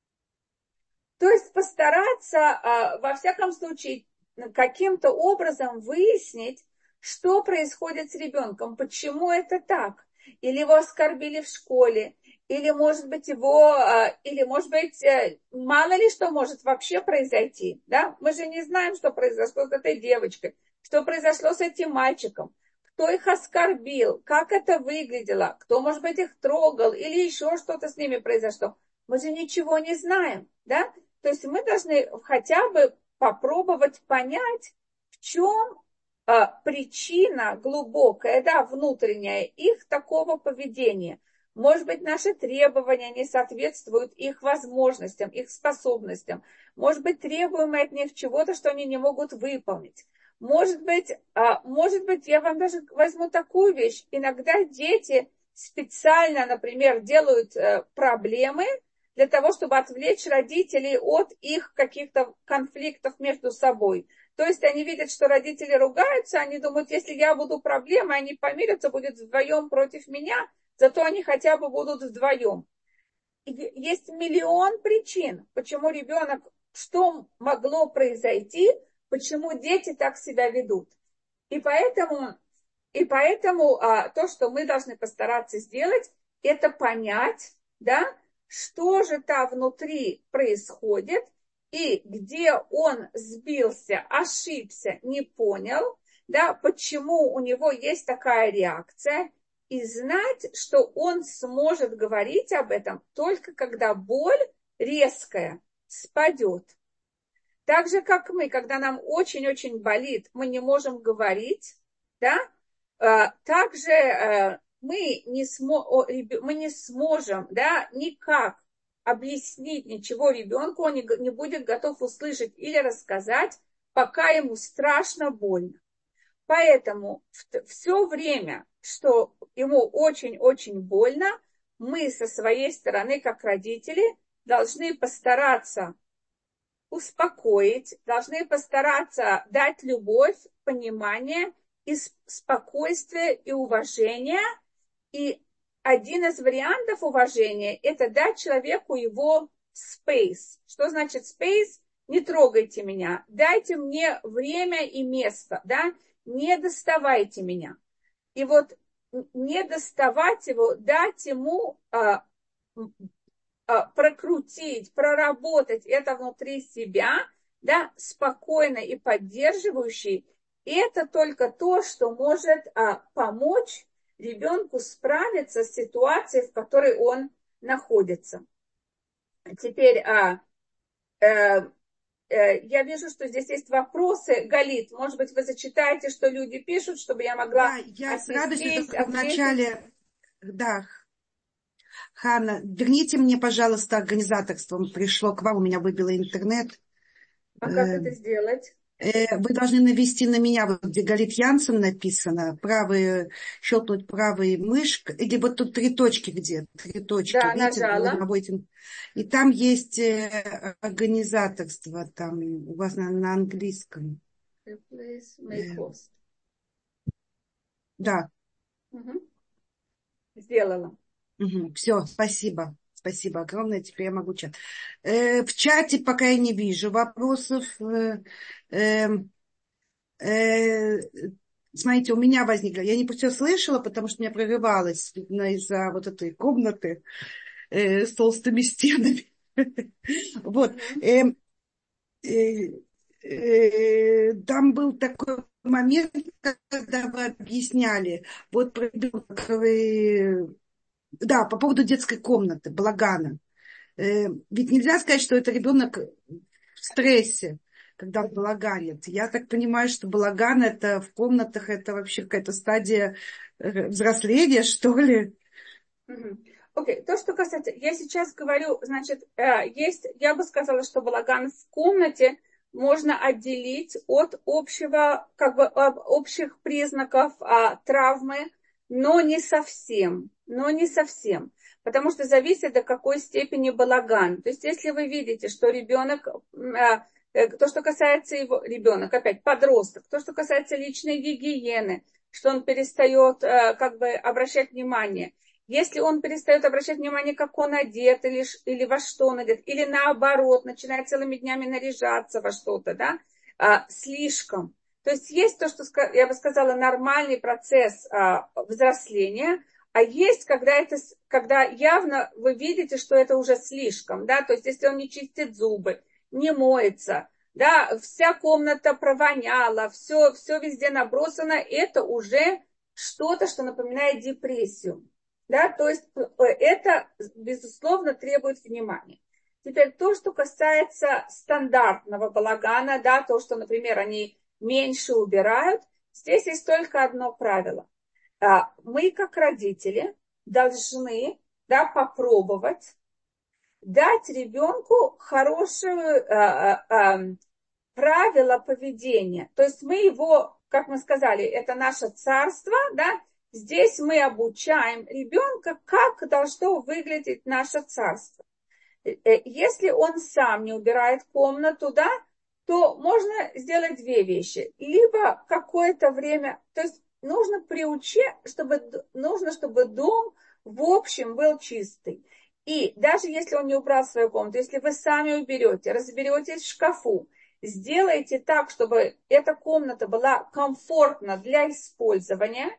То есть постараться, во всяком случае, каким-то образом выяснить, что происходит с ребенком, почему это так. Или его оскорбили в школе, или, может быть, его, или, может быть, мало ли что может вообще произойти. Да? Мы же не знаем, что произошло с этой девочкой, что произошло с этим мальчиком, кто их оскорбил, как это выглядело, кто, может быть, их трогал, или еще что-то с ними произошло. Мы же ничего не знаем, да? То есть мы должны хотя бы попробовать понять, в чем а, причина глубокая, да, внутренняя их такого поведения. Может быть, наши требования не соответствуют их возможностям, их способностям. Может быть, требуем мы от них чего-то, что они не могут выполнить. Может быть, а, может быть, я вам даже возьму такую вещь. Иногда дети специально, например, делают э, проблемы, для того, чтобы отвлечь родителей от их каких-то конфликтов между собой. То есть они видят, что родители ругаются, они думают, если я буду проблемой, они помирятся, будут вдвоем против меня, зато они хотя бы будут вдвоем. И есть миллион причин, почему ребенок, что могло произойти, почему дети так себя ведут. И поэтому, и поэтому а, то, что мы должны постараться сделать, это понять, да, что же там внутри происходит, и где он сбился, ошибся, не понял, да, почему у него есть такая реакция, и знать, что он сможет говорить об этом только когда боль резкая спадет. Так же, как мы, когда нам очень-очень болит, мы не можем говорить, да, также мы не, смо, мы не сможем, да, никак объяснить ничего ребенку, он не, не будет готов услышать или рассказать, пока ему страшно больно. Поэтому все время, что ему очень-очень больно, мы со своей стороны, как родители, должны постараться успокоить, должны постараться дать любовь, понимание и спокойствие и уважение. И один из вариантов уважения – это дать человеку его space. Что значит space? Не трогайте меня. Дайте мне время и место. Да? Не доставайте меня. И вот не доставать его, дать ему а, а, прокрутить, проработать это внутри себя, да, спокойно и поддерживающий. И это только то, что может а, помочь ребенку справиться с ситуацией, в которой он находится. Теперь а, э, э, я вижу, что здесь есть вопросы. Галит, может быть, вы зачитаете, что люди пишут, чтобы я могла Да, я с радостью отнестись, только в ответить. начале, да, Ханна, верните мне, пожалуйста, организаторство. Пришло к вам, у меня выбило интернет. А как это сделать? Вы должны навести на меня, вот где Галит Янсен написано, правый, щелкнуть правой мышкой, или вот тут три точки где, три точки, Да, видите, нажала. наводите. И там есть организаторство, там у вас на, на английском. Replace, make host. Да. Угу. Сделала. Угу. Все, спасибо. Спасибо огромное. Теперь я могу чат. Э, в чате пока я не вижу вопросов. Э, э, э, смотрите, у меня возникло. Я не все слышала, потому что меня прерывалось, видно, из-за вот этой комнаты э, с толстыми стенами. Вот. Мгм. Э, э, э, Там был такой момент, когда вы объясняли, вот про ребенка, который- да, по поводу детской комнаты, балагана. Э, Ведь нельзя сказать, что это ребенок в стрессе, когда он балаганит. Я так понимаю, что балаган это в комнатах, это вообще какая-то стадия э, взросления, что ли. Мгм. Окей, то, что касается, я сейчас говорю, значит, э, есть, я бы сказала, что балаган в комнате можно отделить от общего, как бы, об- общих признаков а, травмы, но не совсем, но не совсем, потому что зависит до какой степени балаган. То есть, если вы видите, что ребенок, м, а, э, то, что касается его, ребенок, опять подросток, то, что касается личной гигиены, что он перестает, э, как бы, обращать внимание. Если он перестает обращать внимание, как он одет, или, ш- или во что он одет, или наоборот, начинает целыми днями наряжаться во что-то, да, а, слишком. То есть есть то, что ска- я бы сказала, нормальный процесс а, взросления, а есть, когда, это, с- когда явно вы видите, что это уже слишком, да, то есть если он не чистит зубы, не моется, да, вся комната провоняла, все, все везде набросано, это уже что-то, что напоминает депрессию. Да, то есть э, это, безусловно, требует внимания. Теперь то, что касается стандартного балагана, да, то, что, например, они меньше убирают, здесь есть только одно правило. А, Мы, как родители, должны, да, попробовать дать ребенку хорошее а, а, а, правила поведения. То есть мы его, как мы сказали, это наше царство, да, здесь мы обучаем ребенка, как должно выглядеть наше царство. Э, э, Если он сам не убирает комнату, да, то можно сделать две вещи. Либо какое-то время, то есть нужно приучить, чтобы, нужно, чтобы дом в общем был чистый. И даже если он не убрал свою комнату, если вы сами уберете, разберетесь в шкафу, сделайте так, чтобы эта комната была комфортна для использования,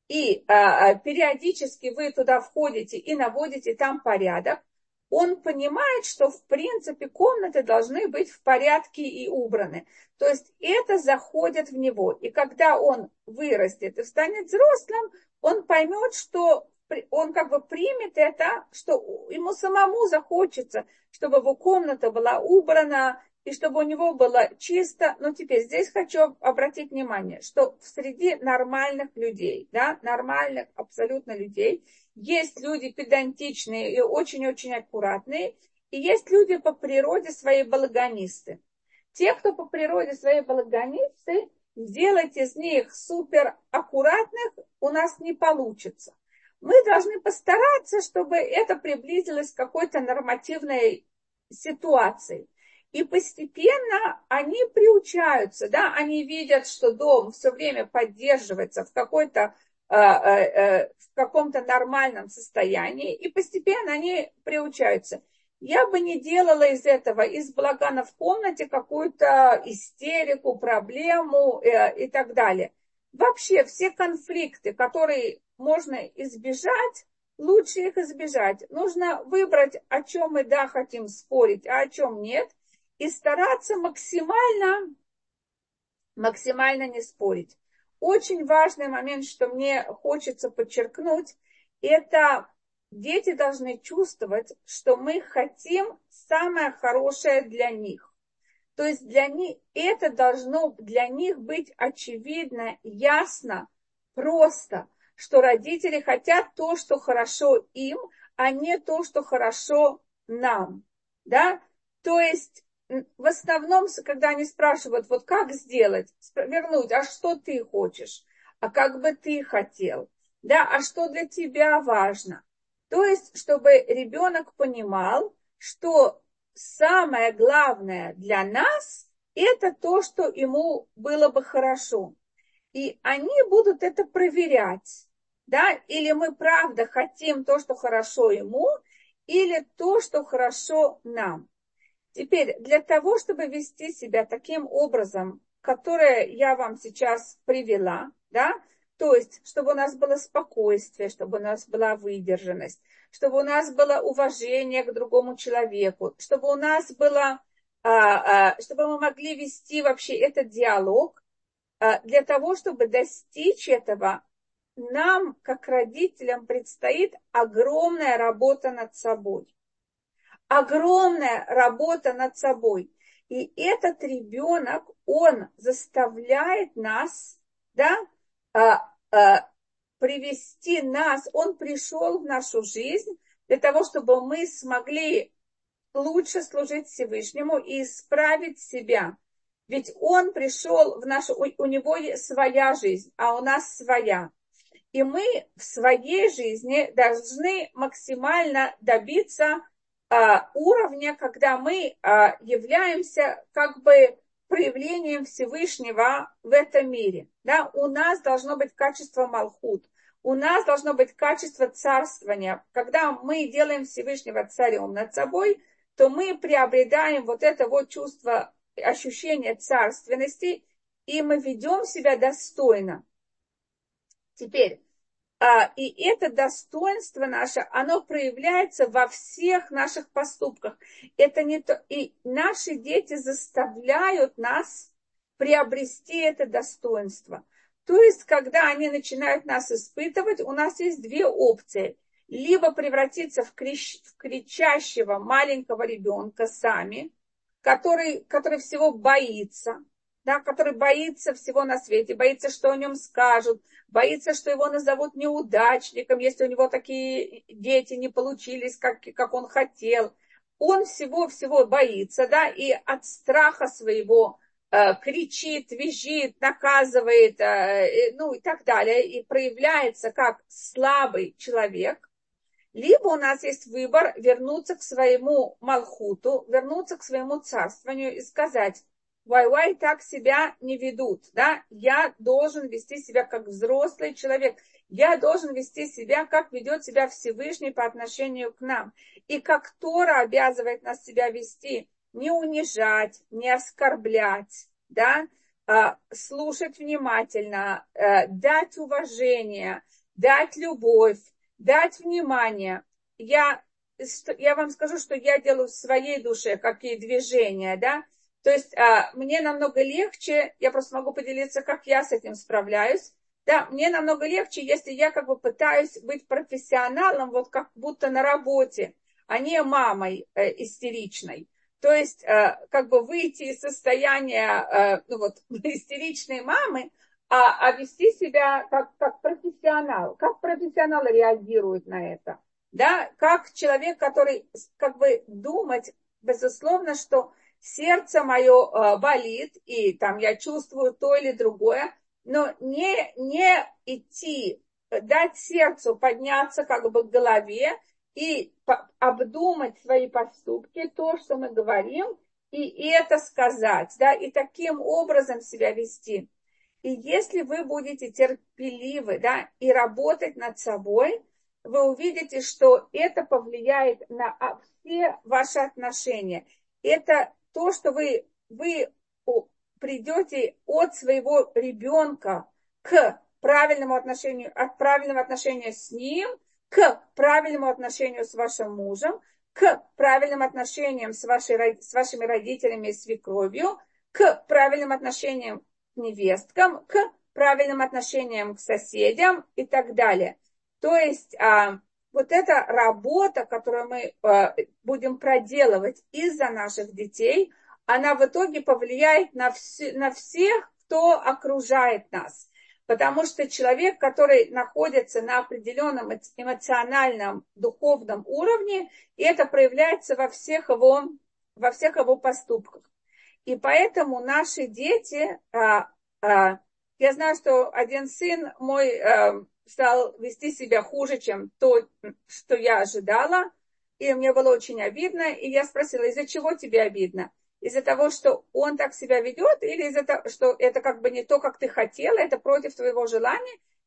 и а, а, периодически вы туда входите и наводите там порядок, он понимает, что в принципе комнаты должны быть в порядке и убраны. То есть это заходит в него. И когда он вырастет и станет взрослым, он поймет, что он как бы примет это, что ему самому захочется, чтобы его комната была убрана, и чтобы у него было чисто. Но теперь здесь хочу обратить внимание, что среди нормальных людей, да, нормальных абсолютно людей, есть люди педантичные и очень-очень аккуратные, и есть люди по природе своей балаганисты. Те, кто по природе своей балаганисты, сделать из них супер аккуратных у нас не получится. Мы должны постараться, чтобы это приблизилось к какой-то нормативной ситуации. И постепенно они приучаются, да, они видят, что дом все время поддерживается в какой-то э, э, в каком-то нормальном состоянии, и постепенно они приучаются. Я бы не делала из этого, из балагана в комнате какую-то истерику, проблему э, и так далее. Вообще все конфликты, которые можно избежать, лучше их избежать. Нужно выбрать, о чем мы да хотим спорить, а о чем нет, и стараться максимально, максимально не спорить. Очень важный момент, что мне хочется подчеркнуть, это дети должны чувствовать, что мы хотим самое хорошее для них. То есть для них это должно для них быть очевидно, ясно, просто, что родители хотят то, что хорошо им, а не то, что хорошо нам. Да? То есть в основном, когда они спрашивают, вот как сделать, вернуть, а что ты хочешь, а как бы ты хотел, да, а что для тебя важно. То есть, чтобы ребенок понимал, что самое главное для нас это то, что ему было бы хорошо. И они будут это проверять. да, или мы правда хотим то, что хорошо ему, или то, что хорошо нам. Теперь, для того, чтобы вести себя таким образом, которое я вам сейчас привела, да, то есть, чтобы у нас было спокойствие, чтобы у нас была выдержанность, чтобы у нас было уважение к другому человеку, чтобы у нас было, а, а, чтобы мы могли вести вообще этот диалог, а, для того, чтобы достичь этого, нам, как родителям, предстоит огромная работа над собой. Огромная работа над собой. И этот ребенок, он заставляет нас, да, а, а, привести нас, он пришел в нашу жизнь для того, чтобы мы смогли лучше служить Всевышнему и исправить себя. Ведь он пришел в нашу, у, у него своя жизнь, а у нас своя. И мы в своей жизни должны максимально добиться а, уровня, когда мы а, являемся как бы проявлением Всевышнего в этом мире. Да? У нас должно быть качество Малхут, у нас должно быть качество царствования. Когда мы делаем Всевышнего царем над собой, то мы приобретаем вот это вот чувство, ощущение царственности, и мы ведем себя достойно. Теперь, а, и это достоинство наше, оно проявляется во всех наших поступках. Это не то, и наши дети заставляют нас приобрести это достоинство. То есть, когда они начинают нас испытывать, у нас есть две опции. Либо превратиться в, крич, в кричащего маленького ребенка сами, который, который всего боится, да, который боится всего на свете, боится, что о нем скажут, боится, что его назовут неудачником, если у него такие дети не получились, как, как он хотел. Он всего-всего боится, да, и от страха своего э, кричит, визжит, наказывает, э, ну и так далее, и проявляется как слабый человек. Либо у нас есть выбор вернуться к своему малхуту, вернуться к своему царствованию и сказать: вай-вай так себя не ведут, да, я должен вести себя как взрослый человек, я должен вести себя, как ведет себя Всевышний по отношению к нам. И как Тора обязывает нас себя вести, не унижать, не оскорблять, да, слушать внимательно, дать уважение, дать любовь, дать внимание. Я, я вам скажу, что я делаю в своей душе, какие движения, да. То есть а, мне намного легче, я просто могу поделиться, как я с этим справляюсь. Да, мне намного легче, если я как бы пытаюсь быть профессионалом, вот как будто на работе, а не мамой э, истеричной. То есть э, как бы выйти из состояния э, ну вот, истеричной мамы, а, а вести себя как, как профессионал. Как профессионал реагирует на это? Да, как человек, который как бы думать, безусловно, что сердце мое э, болит, и там я чувствую то или другое, но не, не идти, дать сердцу подняться как бы к голове и по, обдумать свои поступки, то, что мы говорим, и, и это сказать, да, и таким образом себя вести. И если вы будете терпеливы, да, и работать над собой, вы увидите, что это повлияет на все ваши отношения. Это то, что вы, вы придете от своего ребенка к правильному отношению, от правильного отношения с ним, к правильному отношению с вашим мужем, к правильным отношениям с, вашей, с вашими родителями и свекровью, к правильным отношениям к невесткам, к правильным отношениям к соседям и так далее. То есть а, вот эта работа, которую мы а, будем проделывать из-за наших детей, она в итоге повлияет на, вс- на всех, кто окружает нас. Потому что человек, который находится на определенном эмоциональном, духовном уровне, и это проявляется во всех его, во всех его поступках. И поэтому наши дети, а, а, я знаю, что один сын мой а, стал вести себя хуже, чем то, что я ожидала, и мне было очень обидно, и я спросила: из-за чего тебе обидно? Из-за того, что он так себя ведет, или из-за того, что это как бы не то, как ты хотела, это против твоего желания?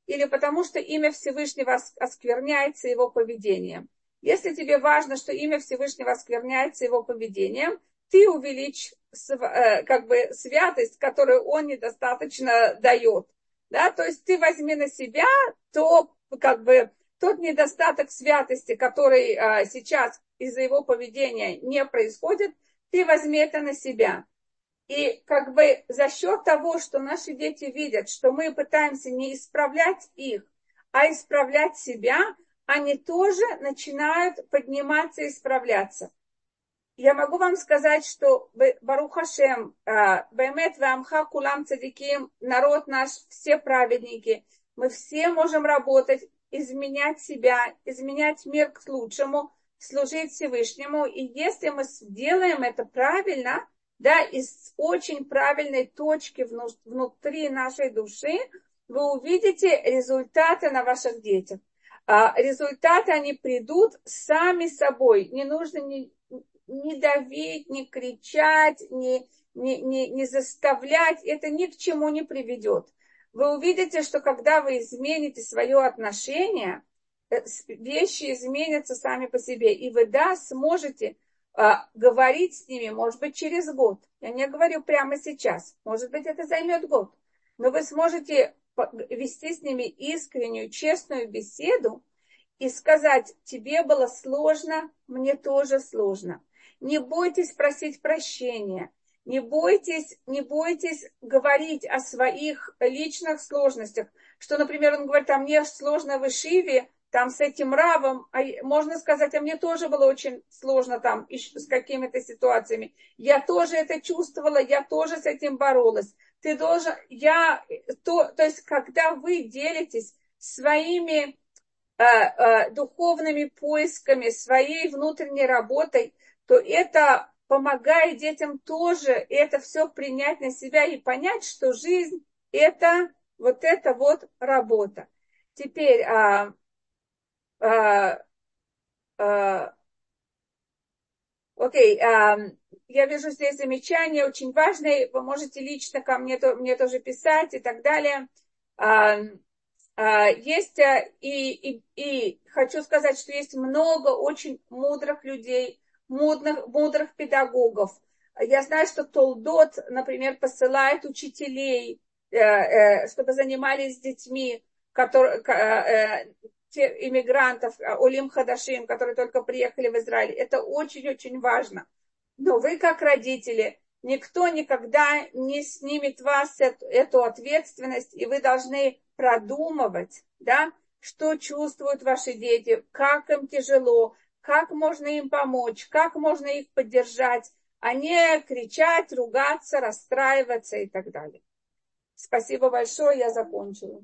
или потому что имя Всевышнего оскверняется его поведением. Если тебе важно, что имя Всевышнего оскверняется его поведением, ты увеличь как бы святость, которую он недостаточно дает. Да? То есть ты возьми на себя то, как бы, тот недостаток святости, который а, сейчас из-за его поведения не происходит, ты возьми это на себя. И как бы за счет того, что наши дети видят, что мы пытаемся не исправлять их, а исправлять себя, они тоже начинают подниматься и исправляться. Я могу вам сказать, что Барух Хашем, Баймет Вамха Кулам Цадиким, народ наш, все праведники, мы все можем работать, изменять себя, изменять мир к лучшему, служить Всевышнему. И если мы сделаем это правильно, да, из очень правильной точки внутри нашей души, вы увидите результаты на ваших детях. Результаты, они придут сами собой. Не нужно ни не давить, не кричать, не, не, не, не заставлять, это ни к чему не приведет. Вы увидите, что когда вы измените свое отношение, вещи изменятся сами по себе, и вы, да, сможете а, говорить с ними, может быть, через год. Я не говорю прямо сейчас, может быть, это займет год, но вы сможете вести с ними искреннюю, честную беседу и сказать: тебе было сложно, мне тоже сложно. Не бойтесь просить прощения, не бойтесь, не бойтесь говорить о своих личных сложностях. Что, например, он говорит: а мне сложно в Ишиве, там с этим равом, а можно сказать: а мне тоже было очень сложно там с какими-то ситуациями. Я тоже это чувствовала, я тоже с этим боролась. Ты должен, я, то, то есть, когда вы делитесь своими э, э, духовными поисками, своей внутренней работой, то это помогает детям тоже это все принять на себя и понять, что жизнь – это вот эта вот работа. Теперь, а, а, а, окей, а, я вижу здесь замечания очень важные, вы можете лично ко мне, то, мне тоже писать и так далее. А, а, есть, и, и, и хочу сказать, что есть много очень мудрых людей, мудрых, мудрых педагогов. Я знаю, что Толдот, например, посылает учителей, э, э, чтобы занимались с детьми, которые, э, те иммигрантов, Олим Хадашим, которые только приехали в Израиль. Это очень-очень важно. Но вы, как родители, никто никогда не снимет вас эту, эту ответственность, и вы должны продумывать, да, что чувствуют ваши дети, как им тяжело, как можно им помочь, как можно их поддержать, а не кричать, ругаться, расстраиваться и так далее. Спасибо большое, я закончила.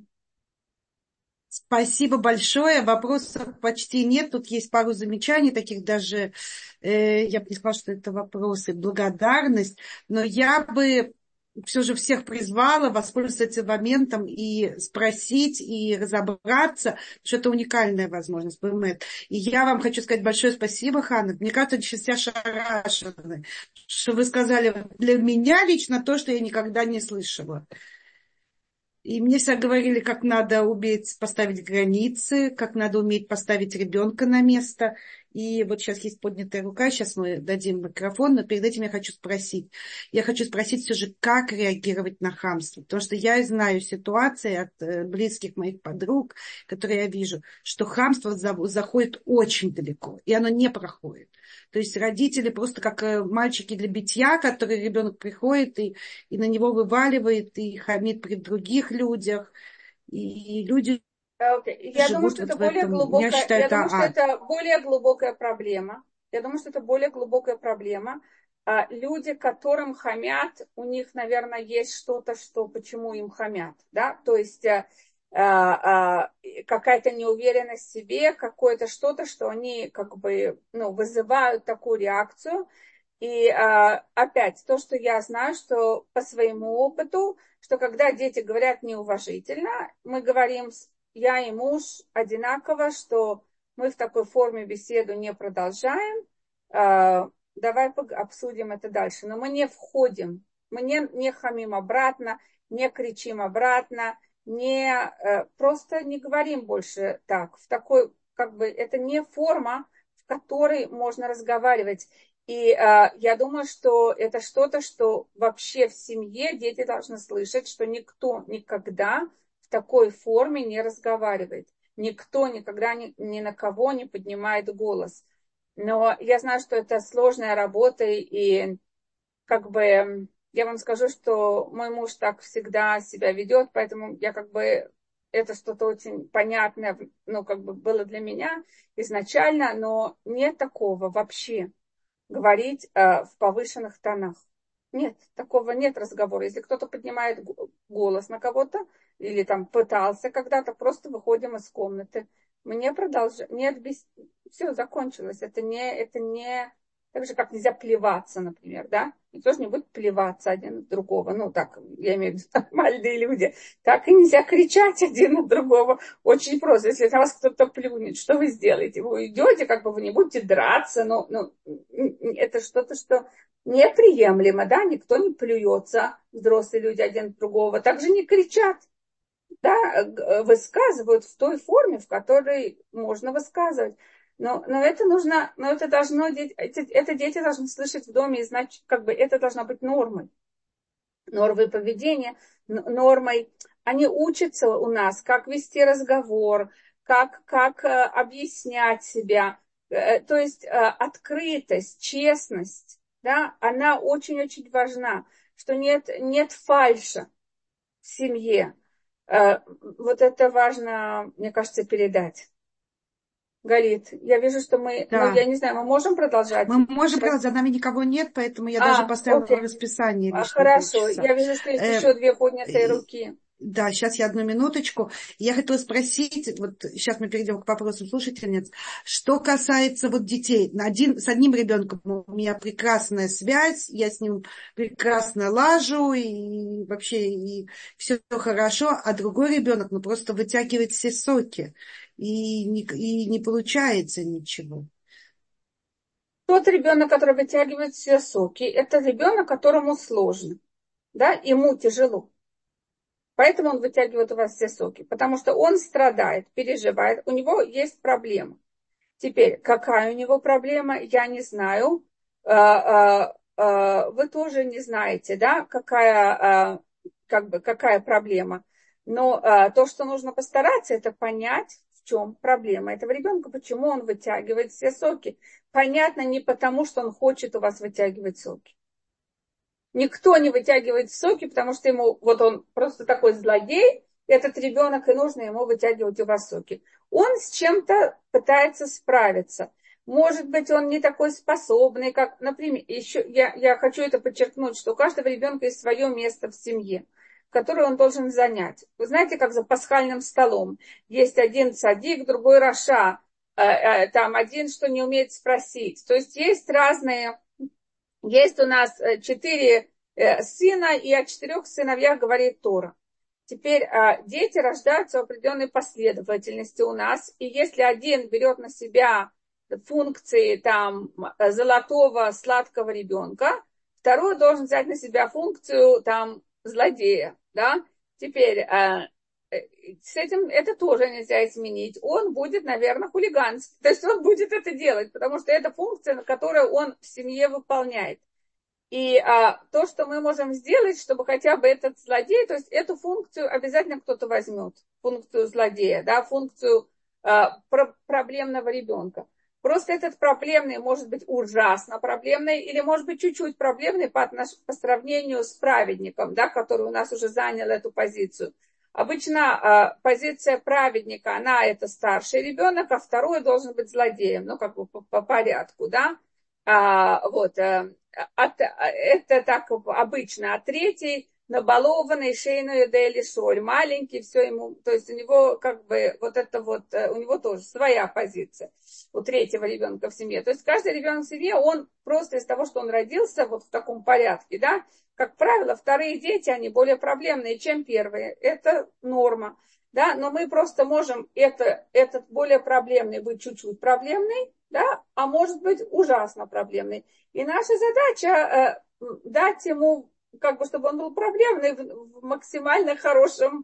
Спасибо большое. Вопросов почти нет. Тут есть пару замечаний, таких даже, э, я бы не сказала, что это вопросы, благодарность. Но я бы все же всех призвала воспользоваться этим моментом и спросить, и разобраться, потому что это уникальная возможность. И я вам хочу сказать большое спасибо, Ханна. Мне кажется, сейчас вся шарашена, что вы сказали для меня лично то, что я никогда не слышала. И мне всегда говорили, как надо уметь поставить границы, как надо уметь поставить ребенка на место. И вот сейчас есть поднятая рука, сейчас мы дадим микрофон, но перед этим я хочу спросить. Я хочу спросить все же, как реагировать на хамство. Потому что я знаю ситуации от близких моих подруг, которые я вижу, что хамство заходит очень далеко, и оно не проходит. То есть родители просто как мальчики для битья, которые ребенок приходит и, и на него вываливает, и хамит при других людях. И люди okay. Я думаю, живут что вот это в более этом. глубокая, Я считаю, я это думаю, что ад. это более глубокая проблема. Я думаю, что это более глубокая проблема. А люди, которым хамят, у них, наверное, есть что-то, что почему им хамят, да? То есть а, а, какая-то неуверенность в себе, какое-то что-то, что они как бы, ну, вызывают такую реакцию. И а, опять, то, что я знаю, что по своему опыту, что когда дети говорят неуважительно, мы говорим, я и муж одинаково, что мы в такой форме беседу не продолжаем, а, давай обсудим это дальше. Но мы не входим, мы не, не хамим обратно, не кричим обратно, не, э, просто не говорим больше так, в такой, как бы, это не форма, в которой можно разговаривать. И э, я думаю, что это что-то, что вообще в семье дети должны слышать, что никто никогда в такой форме не разговаривает. Никто никогда ни, ни на кого не поднимает голос. Но я знаю, что это сложная работа, и как бы я вам скажу, что мой муж так всегда себя ведет, поэтому я как бы это что-то очень понятное, ну, как бы было для меня изначально, но нет такого вообще говорить э, в повышенных тонах. Нет, такого нет разговора. Если кто-то поднимает го- голос на кого-то или там пытался когда-то, просто выходим из комнаты. Мне продолжать. Нет, без... все закончилось. Это не, это не так же, как нельзя плеваться, например, да? Никто же не будет плеваться один от другого. Ну, так, я имею в виду нормальные люди. Так и нельзя кричать один от другого. Очень просто. Если на вас кто-то плюнет, что вы сделаете? Вы уйдете, как бы вы не будете драться. Но, но это что-то, что неприемлемо, да? Никто не плюется, взрослые люди один от другого. Также не кричат, да? Высказывают в той форме, в которой можно высказывать. Но, но это нужно, но это должно, это, это дети должны слышать в доме и знать, как бы это должно быть нормой. Нормой поведения, нормой. Они учатся у нас, как вести разговор, как, как э, объяснять себя. Э, то есть э, открытость, честность, да, она очень-очень важна, что нет, нет фальши в семье. Э, вот это важно, мне кажется, передать. Галит, я вижу, что мы, ну, я Да. не знаю, мы можем продолжать? Мы можем продолжать, за нами никого нет, поэтому я даже А, поставила окей. расписание А, лишь на хорошо. полчаса. Я вижу, что есть Э, еще две поднятые и- руки. да, сейчас я одну минуточку. Я хотела спросить, вот сейчас мы перейдем к вопросу слушательниц, что касается вот детей. На Один, с одним ребенком у меня прекрасная связь, я с ним прекрасно лажу, и вообще и все хорошо, а другой ребенок, ну, просто вытягивает все соки, и не, и не получается ничего. Тот ребенок, который вытягивает все соки, это ребенок, которому сложно, да, ему тяжело. Поэтому он вытягивает у вас все соки, потому что он страдает, переживает, у него есть проблема. Теперь, какая у него проблема, я не знаю. А, а, а, Вы тоже не знаете, да, какая, а, как бы, какая проблема. Но а, то, что нужно постараться, это понять, в чем проблема этого ребенка, почему он вытягивает все соки. Понятно, не потому, что он хочет у вас вытягивать соки. Никто не вытягивает соки, потому что ему, вот он просто такой злодей, этот ребенок, и нужно ему вытягивать у вас соки. Он с чем-то пытается справиться. Может быть, он не такой способный, как, например, еще я, я хочу это подчеркнуть, что у каждого ребенка есть свое место в семье, которое он должен занять. Вы знаете, как за пасхальным столом. Есть один цадик, другой раша, э, э, там один, что не умеет спросить. То есть есть разные. Есть у нас э, четыре э, сына, и о четырех сыновьях говорит Тора. Теперь а, дети рождаются в определенной последовательности у нас, и если один берет на себя функции там, золотого сладкого ребенка, второй должен взять на себя функцию там, злодея. Да? Теперь а, с этим это тоже нельзя изменить. Он будет, наверное, хулиганский. То есть он будет это делать, потому что это функция, которую он в семье выполняет. И а, то, что мы можем сделать, чтобы хотя бы этот злодей, то есть эту функцию обязательно кто-то возьмет, функцию злодея, да, функцию а, про- проблемного ребенка. Просто этот проблемный может быть ужасно проблемный или может быть чуть-чуть проблемный по, отнош... по сравнению с праведником, да, который у нас уже занял эту позицию. Обычно а, позиция праведника, она это старший ребенок, а второй должен быть злодеем, ну как бы по, по порядку, да. А, вот, а, от, это так обычно, а третий набалованный шейную дели соль, маленький, все ему, то есть у него как бы вот это вот, у него тоже своя позиция у третьего ребенка в семье. То есть каждый ребенок в семье, он просто из того, что он родился вот в таком порядке, да, как правило, вторые дети, они более проблемные, чем первые. Это норма, да, но мы просто можем это, этот более проблемный быть чуть-чуть проблемный, да, а может быть ужасно проблемный. И наша задача э, дать ему, как бы, чтобы он был проблемный в, в максимально хорошем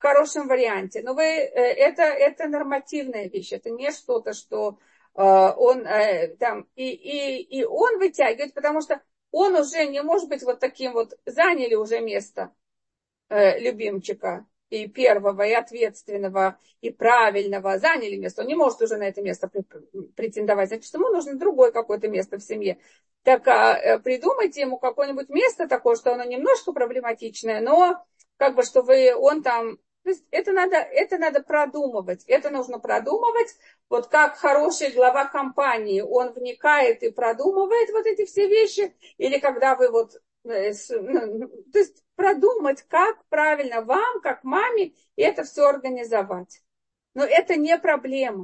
хорошем варианте. Но вы, это, это нормативная вещь, это не что-то, что э, он э, там, и, и, и он вытягивает, потому что он уже не может быть вот таким вот, заняли уже место э, любимчика, и первого, и ответственного, и правильного, заняли место. Он не может уже на это место претендовать. Значит, ему нужно другое какое-то место в семье. Так а, придумайте ему какое-нибудь место такое, что оно немножко проблематичное, но как бы, что вы, он там... То есть это надо, это надо продумывать. Это нужно продумывать. Вот как хороший глава компании, он вникает и продумывает вот эти все вещи. Или когда вы вот... То есть продумать, как правильно вам, как маме, это все организовать. Но это не проблема.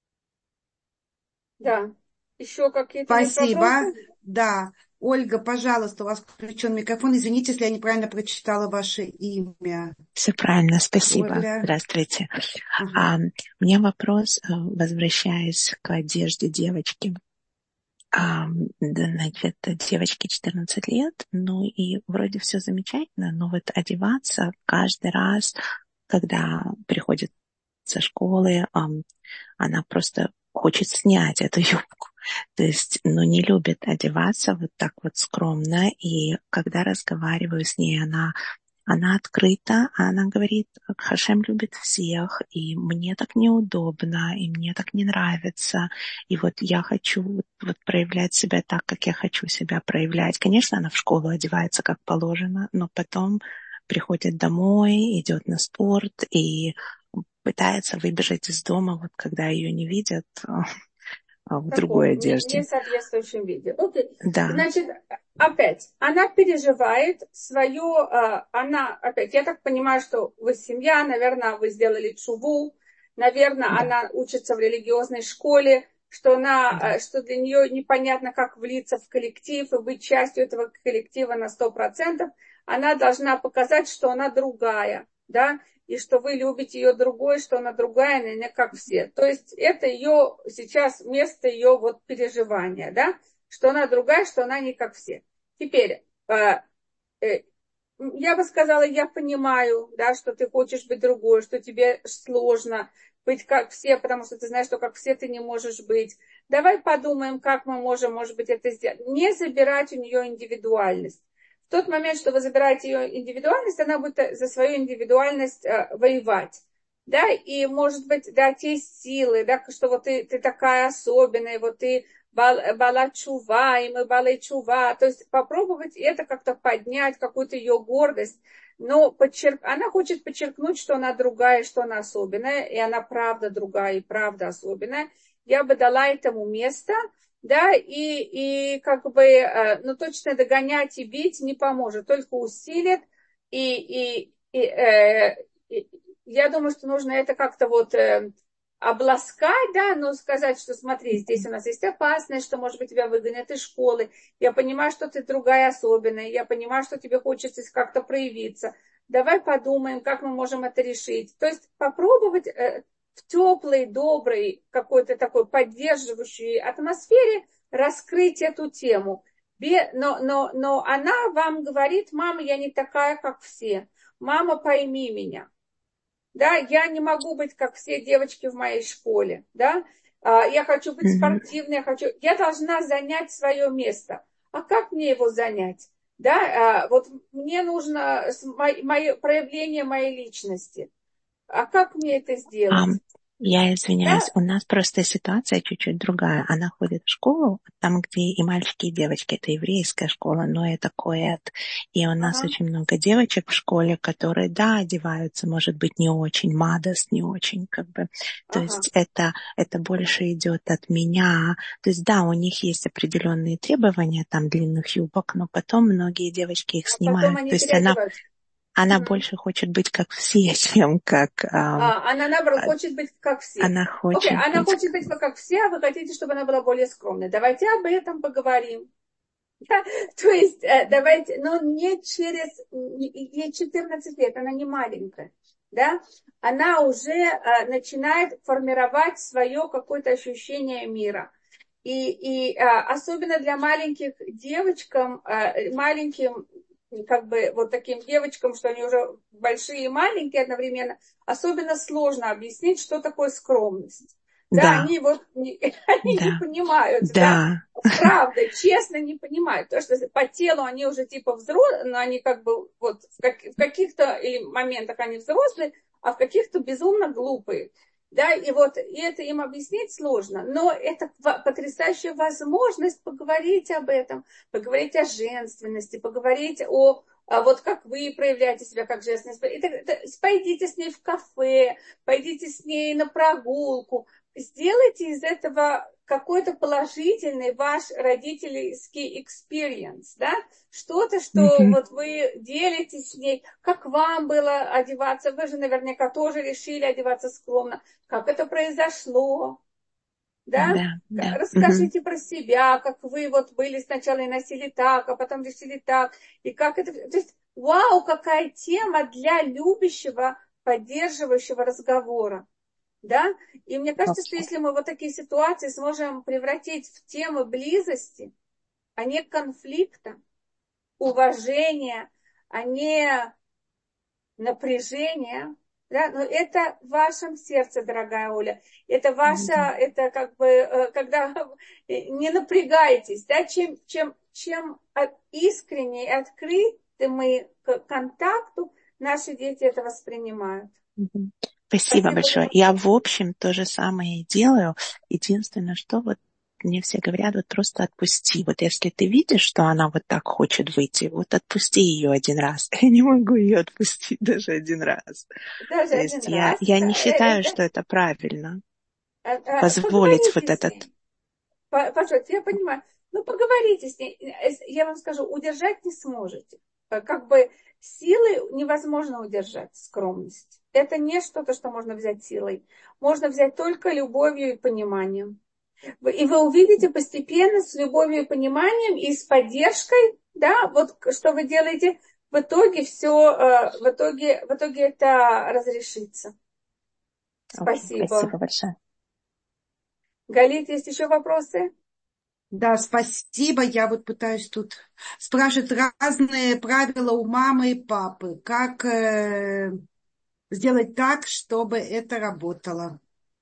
Да. Еще какие-то есть Спасибо. вопросы? Да. Ольга, пожалуйста, у вас включен микрофон. Извините, если я неправильно прочитала ваше имя. Все правильно, спасибо. Оля. Здравствуйте. Ага. А, у меня вопрос, возвращаясь к одежде девочки. А, да, значит, девочке четырнадцать лет, ну и вроде все замечательно, но вот одеваться каждый раз, когда приходит со школы, а, она просто хочет снять эту юбку. То есть, ну, не любит одеваться вот так вот скромно. И когда разговариваю с ней, она, она открыта, она говорит, Хашем любит всех, и мне так неудобно, и мне так не нравится. И вот я хочу вот, вот проявлять себя так, как я хочу себя проявлять. Конечно, она в школу одевается как положено, но потом приходит домой, идет на спорт и пытается выбежать из дома, вот когда ее не видят в другой Таком, не, одежде. не соответствующем виде. Окей. Да. Значит, опять, она переживает свое, она, опять, я так понимаю, что вы семья, наверное, вы сделали чуву, наверное, Да. она учится в религиозной школе, что она, Да. что для нее непонятно, как влиться в коллектив и быть частью этого коллектива на сто процентов. Она должна показать, что она другая, да, и что вы любите ее другой, что она другая, она не как все. То есть это ее сейчас место ее вот переживания, да, что она другая, что она не как все. Теперь, э, э, я бы сказала, я понимаю, да, что ты хочешь быть другой, что тебе сложно быть как все, потому что ты знаешь, что как все ты не можешь быть. Давай подумаем, как мы можем, может быть, это сделать. Не забирать у нее индивидуальность. В тот момент, что вы забираете ее индивидуальность, она будет за свою индивидуальность э, воевать. Да, и, может быть, да, те силы, да, что вот ты, ты такая особенная, вот ты бала чува, и мы балы чува. То есть попробовать это как-то поднять, какую-то ее гордость. Но подчерк... она хочет подчеркнуть, что она другая, что она особенная, и она правда другая и правда особенная. Я бы дала этому место. Да, и, и как бы, ну, точно догонять и бить не поможет, только усилит. И, и, и, э, и я думаю, что нужно это как-то вот э, обласкать, да, но сказать, что смотри, здесь у нас есть опасность, что, может быть, тебя выгонят из школы. Я понимаю, что ты другая особенная, я понимаю, что тебе хочется как-то проявиться. Давай подумаем, как мы можем это решить. То есть попробовать... Э, в теплой, доброй, какой-то такой поддерживающей атмосфере раскрыть эту тему. Но, но, но она вам говорит, мама, я не такая, как все. Мама, пойми меня. Да, я не могу быть, как все девочки в моей школе. Да? Я хочу быть спортивной, я, хочу... я должна занять свое место. А как мне его занять? Да, вот мне нужно мое, проявление моей личности. А как мне это сделать? Um, я извиняюсь, Да? у нас просто ситуация чуть-чуть другая. Она ходит в школу, там, где и мальчики, и девочки. Это еврейская школа, но это коэт. И у нас Ага. очень много девочек в школе, которые, да, одеваются, может быть, не очень, мадас не очень, как бы. То Ага. есть это, это больше идет от меня. То есть, да, у них есть определенные требования, там, длинных юбок, но потом многие девочки их А снимают. потом они То есть она... переодеваются. Она Угу. больше хочет быть как все, чем как... Um, А, она, наоборот, хочет быть как все. она хочет Окей, она быть... хочет быть как все, а вы хотите, чтобы она была более скромной. Давайте об этом поговорим. Да? То есть, давайте, но не через... Ей четырнадцать лет, она не маленькая. Да? Она уже а, начинает формировать свое какое-то ощущение мира. И, и а, особенно для маленьких девочкам, а, маленьким как бы вот таким девочкам, что они уже большие и маленькие одновременно, особенно сложно объяснить, что такое скромность. Да, Да, они вот не, они не да, понимают, да, да. правда, честно не понимают. То, что по телу они уже типа взрослые, но они как бы вот в, как, в каких-то или моментах они взрослые, а в каких-то безумно глупые. Да, и вот и это им объяснить сложно, но это потрясающая возможность поговорить об этом, поговорить о женственности, поговорить о, о вот как вы проявляете себя как женственность. Это, это, пойдите с ней в кафе, пойдите с ней на прогулку, сделайте из этого какой-то положительный ваш родительский experience, да, что-то, что Мгм. вот вы делитесь с ней, как вам было одеваться, вы же наверняка тоже решили одеваться скромно, как это произошло, да, Да, да. Мгм. расскажите про себя, как вы вот были сначала и носили так, а потом решили так, и как это, то есть, вау, какая тема для любящего, поддерживающего разговора. Да? И мне кажется, что Окей. если мы вот такие ситуации сможем превратить в темы близости, а не конфликта, уважения, а не напряжения, да, но это в вашем сердце, дорогая Оля. Это ваша, Мгм. это как бы, э, когда не напрягайтесь, да, чем, чем, чем от- искренне и открыты мы к контакту, наши дети это воспринимают. Мгм. Спасибо Спасибо за большое. Я, в общем, то же самое и делаю. Единственное, что вот мне все говорят, вот просто отпусти. Вот если ты видишь, что она вот так хочет выйти, вот отпусти ее один раз. Я не могу ее отпустить даже один раз. даже То один есть я, раз. я Э, не э, считаю, да, что это правильно. э, э, Позволить вот Поговорите с этот... ней. По- Пожалуйста, я понимаю. Ну, поговорите с ней. Э, Я вам скажу, удержать не сможете. Э, Как бы силой невозможно удержать скромность. Это не что-то, что можно взять силой. Можно взять только любовью и пониманием. Вы- И вы увидите постепенно с любовью и пониманием и с поддержкой, да, вот к- что вы делаете, в итоге все, в итоге, в итоге это разрешится. Окей, Спасибо. спасибо большое. Галит, есть еще вопросы? Да, спасибо. Я вот пытаюсь тут спрашивать разные правила у мамы и папы. Как э, сделать так, чтобы это работало?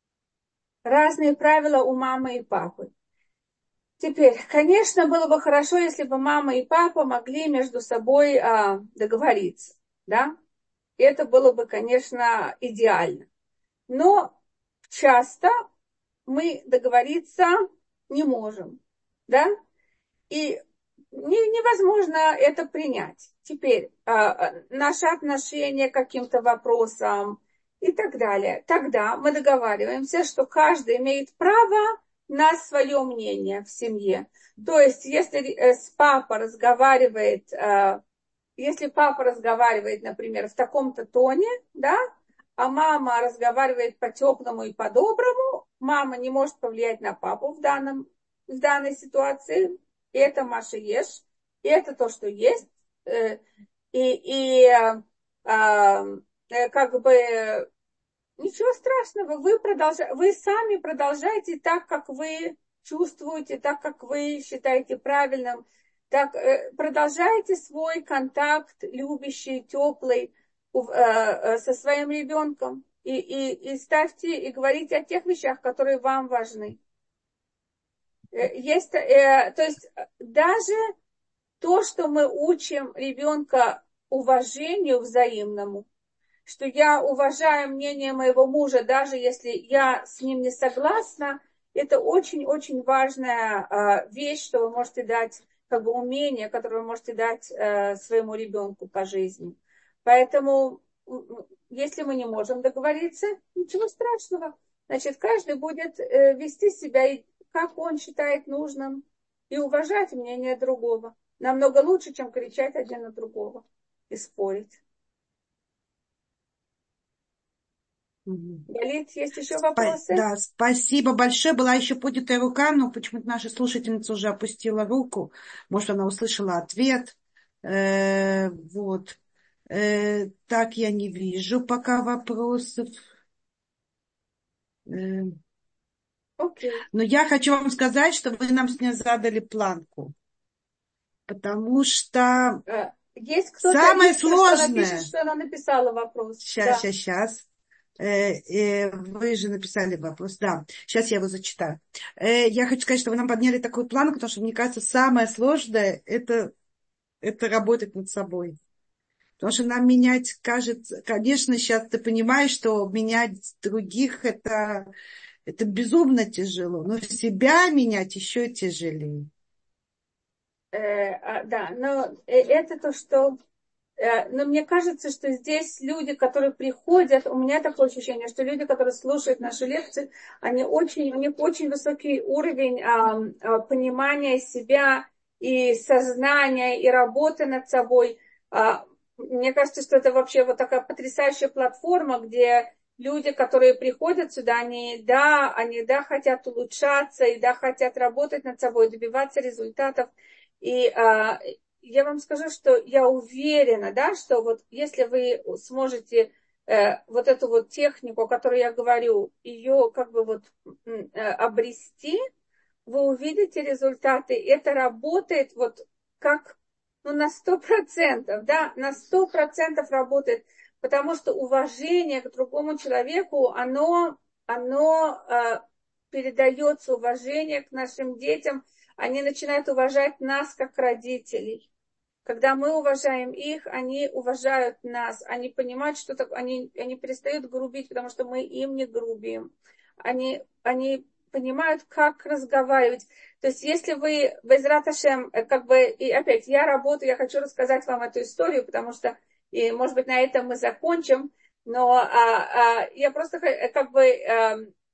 Разные правила у мамы и папы. Теперь, конечно, было бы хорошо, если бы мама и папа могли между собой а, договориться, да? И это было бы, конечно, идеально. Но часто мы договориться не можем, да? И не- невозможно это принять. Теперь а, наше отношение к каким-то вопросам и так далее. Тогда мы договариваемся, что каждый имеет право на свое мнение в семье. То есть, если э, с папа разговаривает, э, если папа разговаривает, например, в таком-то тоне, да, а мама разговаривает по-теплому и по-доброму, мама не может повлиять на папу в, данном, в данной ситуации, и это Маша ешь, и это то, что есть, э, и, и э, э, как бы ничего страшного, вы, продолжаете, вы сами продолжаете так, как вы чувствуете, так, как вы считаете правильным, так э, продолжайте свой контакт любящий, теплый у- э, э, со своим ребенком и, и, и ставьте и говорите о тех вещах, которые вам важны. Э, Есть, э, то есть э, даже то, что мы учим ребенка уважению взаимному, что я уважаю мнение моего мужа, даже если я с ним не согласна, это очень-очень важная а, вещь, что вы можете дать, как бы умение, которое вы можете дать а, своему ребенку по жизни. Поэтому, м, если мы не можем договориться, ничего страшного. Значит, каждый будет э, вести себя, и как он считает нужным, и уважать мнение другого. Намного лучше, чем кричать один на другого и спорить. Мгм. Галит, есть еще Спа- вопросы? Да, спасибо большое. Была еще поднятая рука, но почему-то наша слушательница уже опустила руку. Может, она услышала ответ. Э, вот. Э, так я не вижу пока вопросов. Э, Окей. но я хочу вам сказать, что вы нам с ней задали планку. Потому что Э, Есть кто-то, Самое есть кто напишет, сложное. что она написала вопрос. Сейчас, Да. сейчас, сейчас. Э, э, вы же написали вопрос, да. Сейчас я его зачитаю. Э, я хочу сказать, что вы нам подняли такой план, потому что, мне кажется, самое сложное это, это работать над собой. Потому что нам менять, кажется, конечно, сейчас ты понимаешь, что менять других это, это безумно тяжело, но себя менять еще тяжелее. Э, а, да, но э, это то, что... Э, но мне кажется, что здесь люди, которые приходят, у меня такое ощущение, что люди, которые слушают наши лекции, они очень, у них очень высокий уровень а, а, понимания себя и сознания, и работы над собой. А, мне кажется, что это вообще вот такая потрясающая платформа, где люди, которые приходят сюда, они, да, они, да, хотят улучшаться, и, да, хотят работать над собой, добиваться результатов. И а, я вам скажу, что я уверена, да, что вот если вы сможете э, вот эту вот технику, о которой я говорю, ее как бы вот э, обрести, вы увидите результаты. Это работает вот как ну, на сто процентов, да, на сто процентов работает, потому что уважение к другому человеку, оно, оно э, передается, уважение к нашим детям, они начинают уважать нас как родителей. Когда мы уважаем их, они уважают нас. Они понимают, что так, они, они перестают грубить, потому что мы им не грубим. Они, они понимают, как разговаривать. То есть, если вы, Безрат Ашем, как бы, и опять, я работаю, я хочу рассказать вам эту историю, потому что, и, может быть, на этом мы закончим, но а, а, я просто, как бы, а,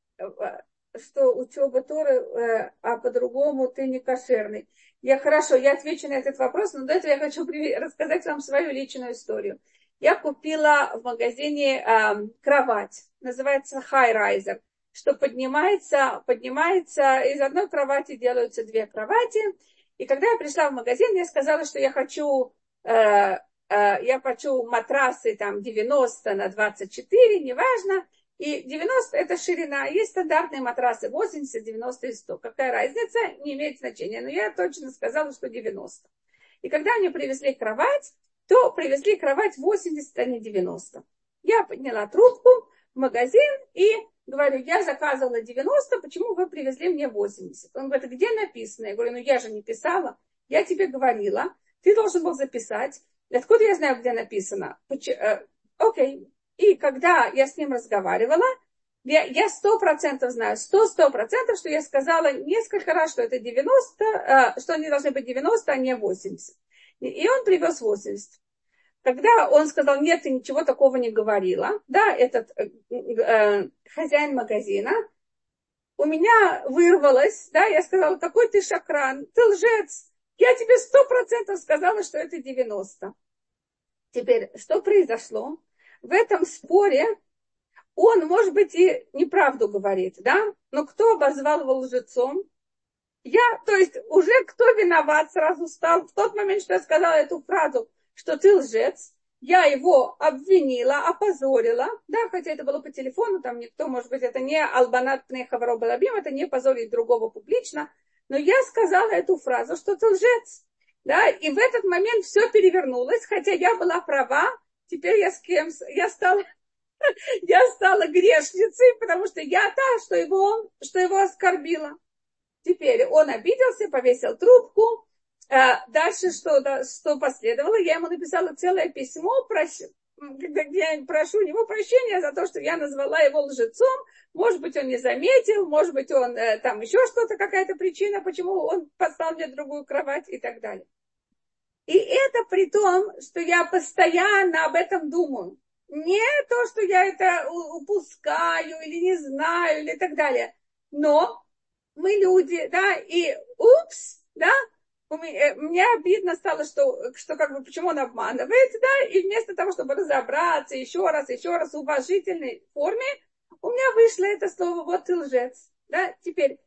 что учеба Торы, а по-другому ты не кошерный. Я хорошо, я отвечу на этот вопрос, но до этого я хочу рассказать вам свою личную историю. Я купила в магазине э, кровать, называется High-Riser, что поднимается, поднимается, из одной кровати делаются две кровати. И когда я пришла в магазин, я сказала, что я хочу, э, э, я хочу матрасы там девяносто на двадцать четыре, неважно. И девяносто это ширина. Есть стандартные матрасы восемьдесят, девяносто и сто. Какая разница? Не имеет значения. Но я точно сказала, что девяносто. И когда мне привезли кровать, то привезли кровать восемьдесят, а не девяносто. Я подняла трубку в магазин и говорю, я заказывала девяносто, почему вы привезли мне восемьдесят? Он говорит, где написано? Я говорю, ну я же не писала. Я тебе говорила, ты должен был записать. Откуда я знаю, где написано? Окей. Okay. И когда я с ним разговаривала, я сто процентов знаю, сто процентов, что я сказала несколько раз, что это девяносто, что они должны быть девяносто, а не восемьдесят. И он привез восемьдесят. Когда он сказал, нет, ты ничего такого не говорила, да, этот э, э, хозяин магазина, у меня вырвалось, да, я сказала, какой ты шакран, ты лжец. Я тебе сто процентов сказала, что это девяносто. Теперь, что произошло? В этом споре он, может быть, и неправду говорит, да? Но кто обозвал его лжецом? Я, то есть, уже кто виноват сразу стал? В тот момент, что я сказала эту фразу, что ты лжец, я его обвинила, опозорила, да, хотя это было по телефону, там никто, может быть, это не албанат пнехаваро балабим, это не позорить другого публично, но я сказала эту фразу, что ты лжец, да, и в этот момент все перевернулось, хотя я была права. Теперь я с кем? Я стала, я стала грешницей, потому что я та, что его, что его оскорбила. Теперь он обиделся, повесил трубку. Дальше что, что последовало? Я ему написала целое письмо, где я прошу у него прощения за то, что я назвала его лжецом. Может быть, он не заметил, может быть, он там еще что-то, какая-то причина, почему он послал мне другую кровать и так далее. И это при том, что я постоянно об этом думаю. Не то, что я это упускаю или не знаю или так далее. Но мы люди, да, и упс, да, у меня, мне обидно стало, что, что как бы почему он обманывает, да, и вместо того, чтобы разобраться еще раз, еще раз в уважительной форме, у меня вышло это слово «вот ты лжец». Да, теперь,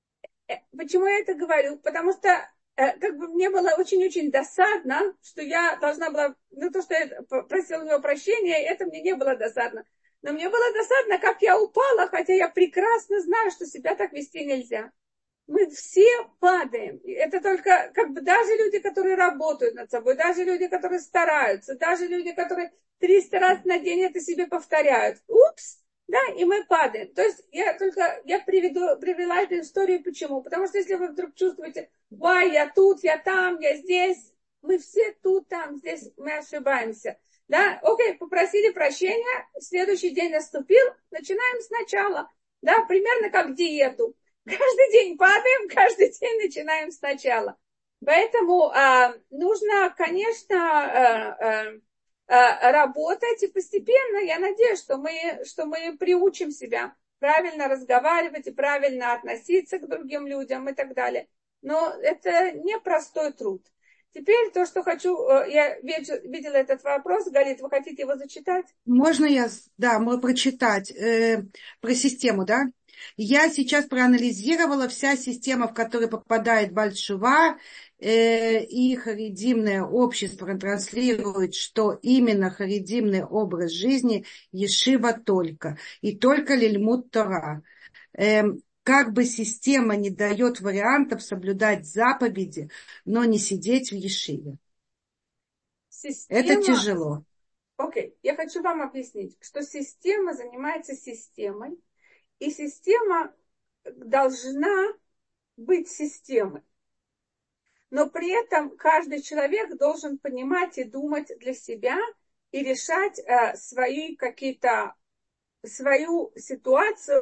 почему я это говорю? Потому что как бы мне было очень-очень досадно, что я должна была, ну то, что я просила у него прощения, это мне не было досадно. Но мне было досадно, как я упала, хотя я прекрасно знаю, что себя так вести нельзя. Мы все падаем. Это только как бы даже люди, которые работают над собой, даже люди, которые стараются, даже люди, которые триста раз на день это себе повторяют. Упс, да, и мы падаем. То есть я только, я приведу, привела эту историю, почему? Потому что если вы вдруг чувствуете, вай, я тут, я там, я здесь, мы все тут, там, здесь, мы ошибаемся. Да, окей, попросили прощения, следующий день наступил, начинаем сначала. Да, примерно как диету. Каждый день падаем, каждый день начинаем сначала. Поэтому э, нужно, конечно, э, э, э, работать и постепенно, я надеюсь, что мы, что мы приучим себя правильно разговаривать и правильно относиться к другим людям и так далее. Но это непростой труд. Теперь то, что хочу, я видела этот вопрос, Галит, вы хотите его зачитать? Можно я, да, мы прочитать э, про систему, да? Я сейчас проанализировала вся система, в которую попадает Бааль Тшува, э, и харидимное общество транслирует, что именно харидимный образ жизни ешива только, и только лильмуд Тора. Э, как бы система не дает вариантов соблюдать заповеди, но не сидеть в ешиве. Система... Это тяжело. Окей, okay. Я хочу вам объяснить, что система занимается системой, и система должна быть системой. Но при этом каждый человек должен понимать и думать для себя и решать э, свои какие-то, свою ситуацию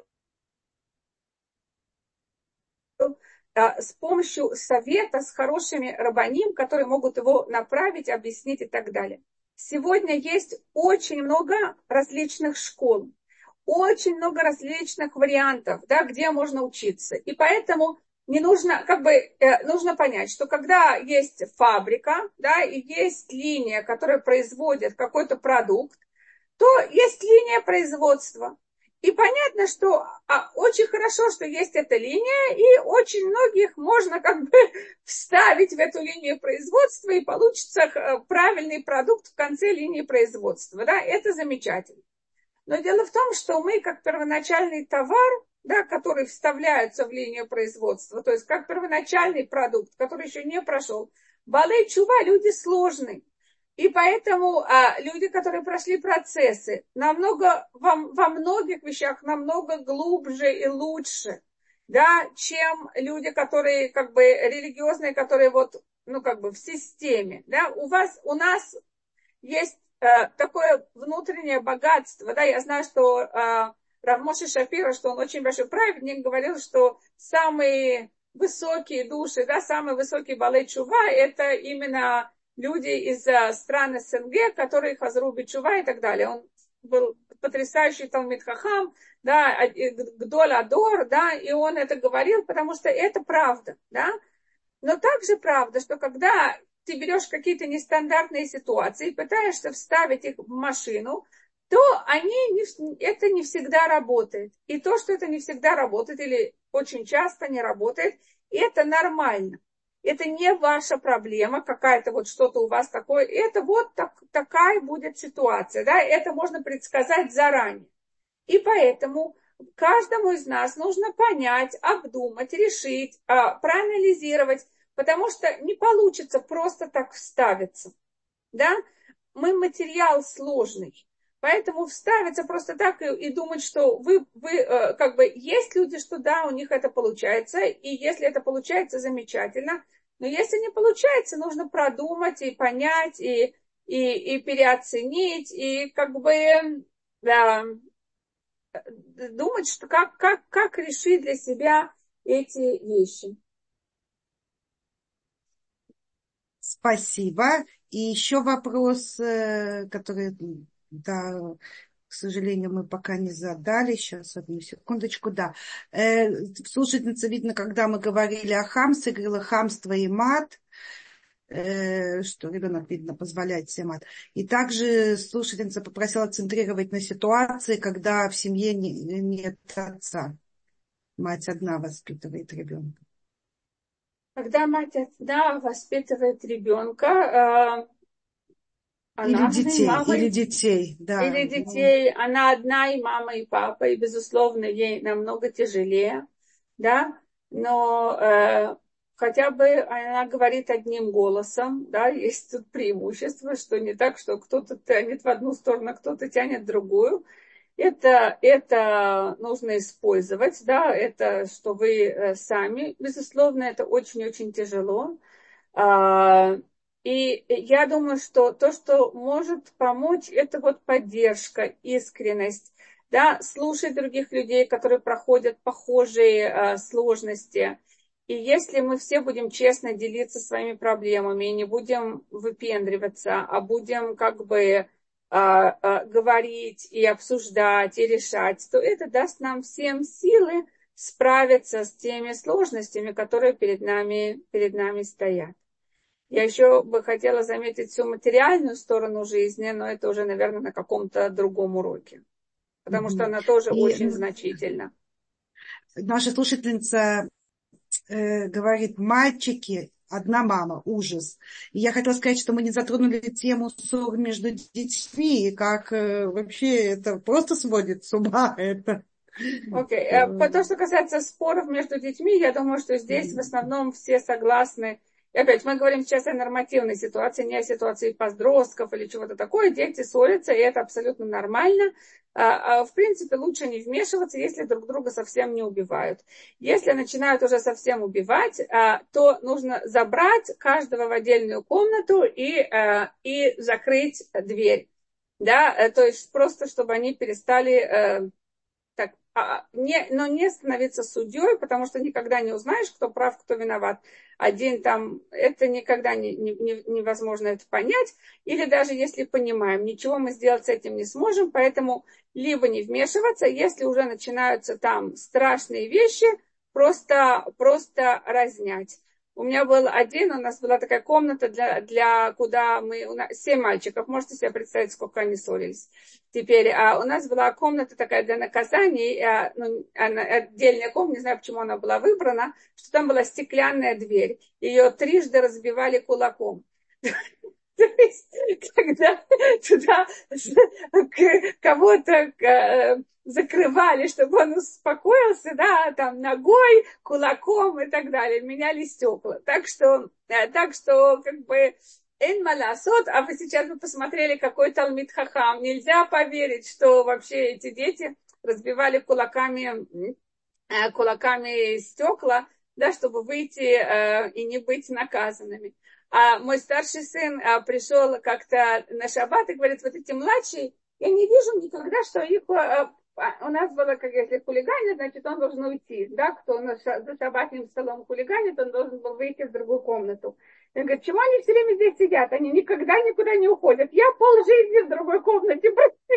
э, с помощью совета, с хорошими рабаним, которые могут его направить, объяснить и так далее. Сегодня есть очень много различных школ. Очень много различных вариантов, да, где можно учиться. И поэтому не нужно, как бы, э, нужно понять, что когда есть фабрика, да, и есть линия, которая производит какой-то продукт, то есть линия производства. И понятно, что а, очень хорошо, что есть эта линия, и очень многих можно как бы вставить в эту линию производства, и получится правильный продукт в конце линии производства. Да, это замечательно. Но дело в том, что мы, как первоначальный товар, да, который вставляется в линию производства, то есть как первоначальный продукт, который еще не прошел, Баалей Тшува люди сложные. И поэтому а, люди, которые прошли процессы, намного, во, во многих вещах намного глубже и лучше, да, чем люди, которые как бы религиозные, которые вот, ну, как бы в системе. Да. У вас, у нас есть такое внутреннее богатство, да, я знаю, что э, Рав Моше Шапира, что он очень большой праведник, говорил, что самые высокие души, да, самые высокие Баалей Тшува, это именно люди из э, стран СНГ, которые Хазру бетшува и так далее. Он был потрясающий Талмид Хахам, да, Гдоль Адор, да, и он это говорил, потому что это правда, да. Но также правда, что когда ты берешь какие-то нестандартные ситуации, пытаешься вставить их в машину, то они не, это не всегда работает. И то, что это не всегда работает или очень часто не работает, это нормально. Это не ваша проблема, какая-то вот что-то у вас такое. Это вот так, такая будет ситуация. Да? Это можно предсказать заранее. И поэтому каждому из нас нужно понять, обдумать, решить, проанализировать, потому что не получится просто так вставиться. Да? Мы материал сложный. Поэтому вставиться просто так и, и думать, что вы, вы как бы, есть люди, что да, у них это получается, и если это получается, замечательно. Но если не получается, нужно продумать и понять, и, и, и переоценить, и как бы да, думать, что как, как, как решить для себя эти вещи. Спасибо. И еще вопрос, который, да, к сожалению, мы пока не задали. Сейчас, одну секундочку, да. Слушательница, видно, когда мы говорили о хамстве, говорила хамство и мат, что ребенок, видно, позволяет себе мат. И также слушательница попросила акцентрировать на ситуации, когда в семье нет отца. Мать одна воспитывает ребенка. Когда мать одна воспитывает ребенка, она или детей, мама, или детей, да. Или детей, она одна, и мама, и папа, и, безусловно, ей намного тяжелее, да. но э, хотя бы она говорит одним голосом, да, есть тут преимущество, что не так, что кто-то тянет в одну сторону, а кто-то тянет в другую. Это, это нужно использовать, да, это что вы э, сами, безусловно, это очень-очень тяжело. А, И я думаю, что то, что может помочь, это вот поддержка, искренность, да, слушать других людей, которые проходят похожие а, сложности. И если мы все будем честно делиться своими проблемами и не будем выпендриваться, а будем как бы а, а, говорить и обсуждать и решать, то это даст нам всем силы справиться с теми сложностями, которые перед нами, перед нами стоят. Я еще бы хотела заметить всю материальную сторону жизни, но это уже, наверное, на каком-то другом уроке, потому что Мгм. она тоже И очень м, значительна. наша слушательница э, говорит, мальчики, одна мама, ужас. И я хотела сказать, что мы не затронули тему ссор между детьми, и как э, вообще это просто сводит с ума. Это. Окей. Э, Okay. По то, что касается споров между детьми, я думаю, что здесь в основном все согласны. И опять, мы говорим сейчас о нормативной ситуации, не о ситуации подростков или чего-то такое. Дети ссорятся, и это абсолютно нормально. А, а, В принципе, лучше не вмешиваться, если друг друга совсем не убивают. Если начинают уже совсем убивать, а, то нужно забрать каждого в отдельную комнату и, а, и закрыть дверь. Да, э, то есть просто, чтобы они перестали э, так, а, не, но не становиться судьей, потому что никогда не узнаешь, кто прав, кто виноват. Один там, это никогда не, не, не- невозможно это понять. Или даже если понимаем, ничего мы сделать с этим не сможем, поэтому либо не вмешиваться, если уже начинаются там страшные вещи, просто, просто разнять. У меня был один, у нас была такая комната, для, для куда мы, у нас семь мальчиков, можете себе представить, сколько они ссорились. Теперь а, у нас была комната такая для наказаний, а, ну, она, отдельная комната, не знаю, почему она была выбрана, что там была стеклянная дверь. Ее трижды разбивали кулаком. То есть, когда туда кого-то э, закрывали, чтобы он успокоился, да, там ногой, кулаком и так далее, меняли стекла. Так что, э, так что как бы Эн маласот, а вы сейчас бы посмотрели, какой Талмид Хахам. Нельзя поверить, что вообще эти дети разбивали кулаками, э, кулаками стекла, да, чтобы выйти э, и не быть наказанными. А мой старший сын а, пришел как-то на шаббат и говорит, вот эти младшие, я не вижу никогда, что их... А, у нас было, как если хулиганит, значит, он должен уйти. Да, кто на ша- за шаббатным столом хулиганит, он должен был выйти в другую комнату. Он говорит, чему они все время здесь сидят? Они никогда никуда не уходят. Я полжизни в другой комнате.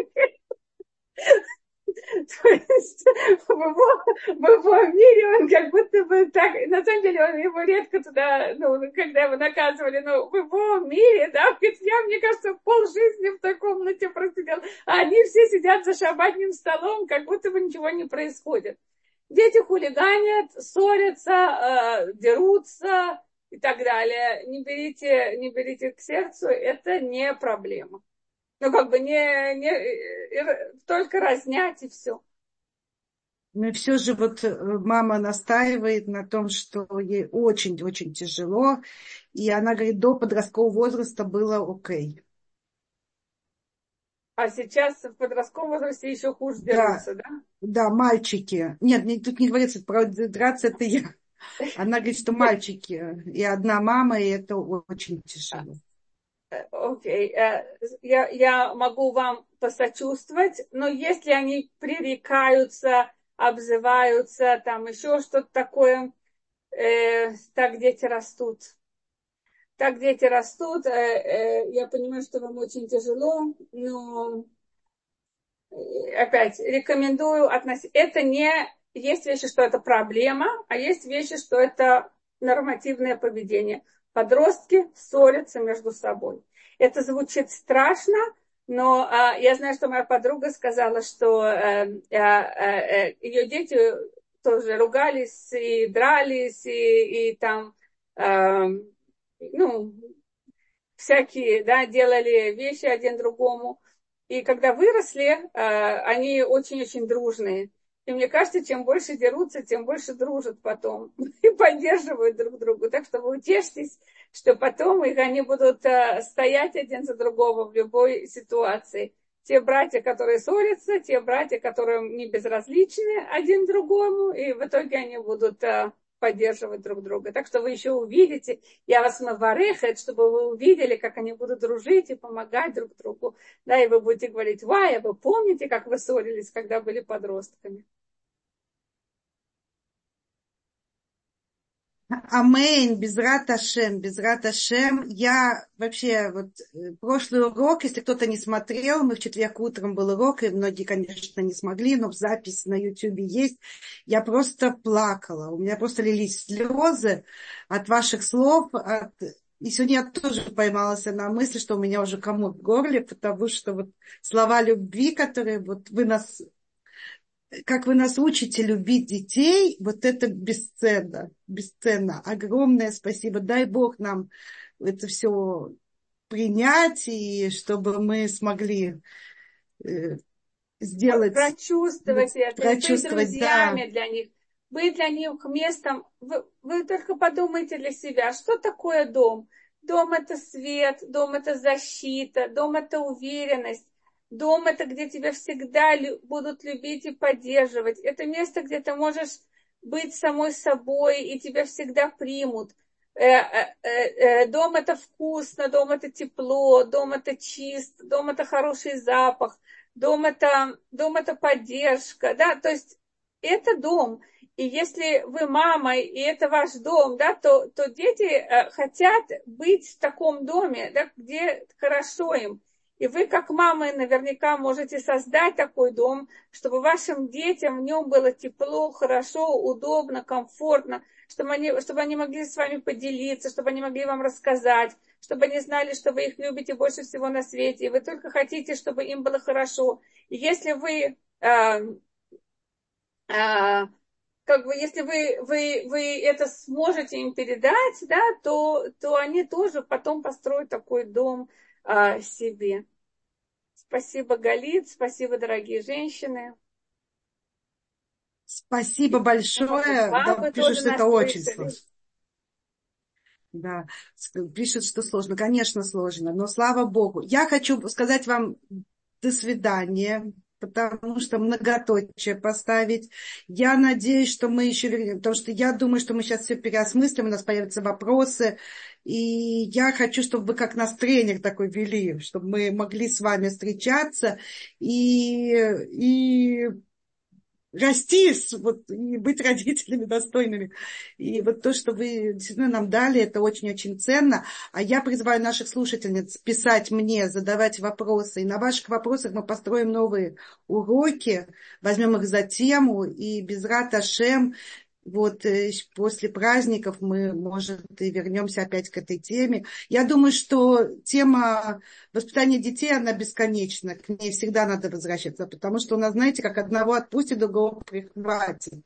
То есть в его, в его мире он как будто бы так, на самом деле он его редко туда, ну, когда его наказывали, но в его мире, да, ведь я, мне кажется, полжизни в той комнате просидел, а они все сидят за шаббатным столом, как будто бы ничего не происходит. Дети хулиганят, ссорятся, э, дерутся и так далее. Не берите, не берите к сердцу, это не проблема. Ну, как бы не, не э, только разнять и все. Но все же вот э, мама настаивает на том, что ей очень-очень тяжело. И она говорит, до подросткового возраста было окей. А сейчас в подростковом возрасте еще хуже Да, дерутся, да? да, мальчики. Нет, не- тут не говорится про драться, это я. Она говорит, что мальчики и одна мама, и это очень тяжело. Окей. Э, Я, я могу вам посочувствовать, но если они пререкаются, обзываются, там еще что-то такое, э, так дети растут. Так дети растут. Э, э, я понимаю, что вам очень тяжело, но опять рекомендую относить. Это не... Есть вещи, что это проблема, а есть вещи, что это нормативное поведение. Подростки ссорятся между собой. Это звучит страшно, но а, я знаю, что моя подруга сказала, что э, э, э, ее дети тоже ругались и дрались, и, и там, э, ну, всякие, да, делали вещи один другому. И когда выросли, они очень-очень дружные. И мне кажется, чем больше дерутся, тем больше дружат потом и поддерживают друг друга. Так что вы утешьтесь, что потом их они будут э, стоять один за другого в любой ситуации. Те братья, которые ссорятся, те братья, которые не безразличны один другому, и в итоге они будут э, поддерживать друг друга. Так что вы еще увидите, я вас маварехет, чтобы вы увидели, как они будут дружить и помогать друг другу. Да, и вы будете говорить: вай, а вы помните, как вы ссорились, когда были подростками? Амейн, Безрат Ашем, Безрат Ашем. Я вообще, вот, э, прошлый урок, если кто-то не смотрел, мы в четверг утром был урок, и многие, конечно, не смогли, но запись на Ютубе есть. Я просто плакала, у меня просто лились слезы от ваших слов, от... И сегодня я тоже поймалась на мысли, что у меня уже комок в горле, потому что вот слова любви, которые вот вы нас... Как вы нас учите любить детей, вот это бесценно, бесценно. Огромное спасибо. Дай Бог нам это все принять, и чтобы мы смогли э, сделать, Прочувствовать это, и быть прочувствовать, друзьями да. для них, быть для них местом. Вы, вы только подумайте для себя, что такое дом? Дом – это свет, дом – это защита, дом – это уверенность. Дом – это где тебя всегда лю- будут любить и поддерживать. Это место, где ты можешь быть самой собой, и тебя всегда примут. Э, э, э, э, Дом – это вкусно, дом – это тепло, дом – это чист, дом – это хороший запах, дом – это, дом – это поддержка. Да? То есть это дом. И если вы мама, и это ваш дом, да, то, то дети э, хотят быть в таком доме, да, где хорошо им. И вы, как мамы, наверняка можете создать такой дом, чтобы вашим детям в нем было тепло, хорошо, удобно, комфортно, чтобы они, чтобы они могли с вами поделиться, чтобы они могли вам рассказать, чтобы они знали, что вы их любите больше всего на свете, и вы только хотите, чтобы им было хорошо. И если вы, э, э, как бы, если вы, вы, вы это сможете им передать, да, то, то они тоже потом построят такой дом э, себе. Спасибо, Галит, спасибо, дорогие женщины. Спасибо большое. Да, Вам вы пишут, тоже что нас это очень слышали. сложно. Да, пишут, что сложно. Конечно, сложно, но слава Богу. Я хочу сказать вам до свидания, потому что многоточие поставить. Я надеюсь, что мы еще вернем, потому что я думаю, что мы сейчас все переосмыслим, у нас появятся вопросы. И я хочу, чтобы вы как нас тренер такой вели, чтобы мы могли с вами встречаться и, и расти, вот, и быть родителями достойными. И вот то, что вы действительно нам дали, это очень-очень ценно. А я призываю наших слушательниц писать мне, задавать вопросы. И на ваших вопросах мы построим новые уроки, возьмем их за тему. И Безрат Ашем, вот после праздников мы, может, и вернемся опять к этой теме. Я думаю, что тема воспитания детей, она бесконечна. К ней всегда надо возвращаться, потому что у нас, знаете, как одного отпустит, другого прихватит.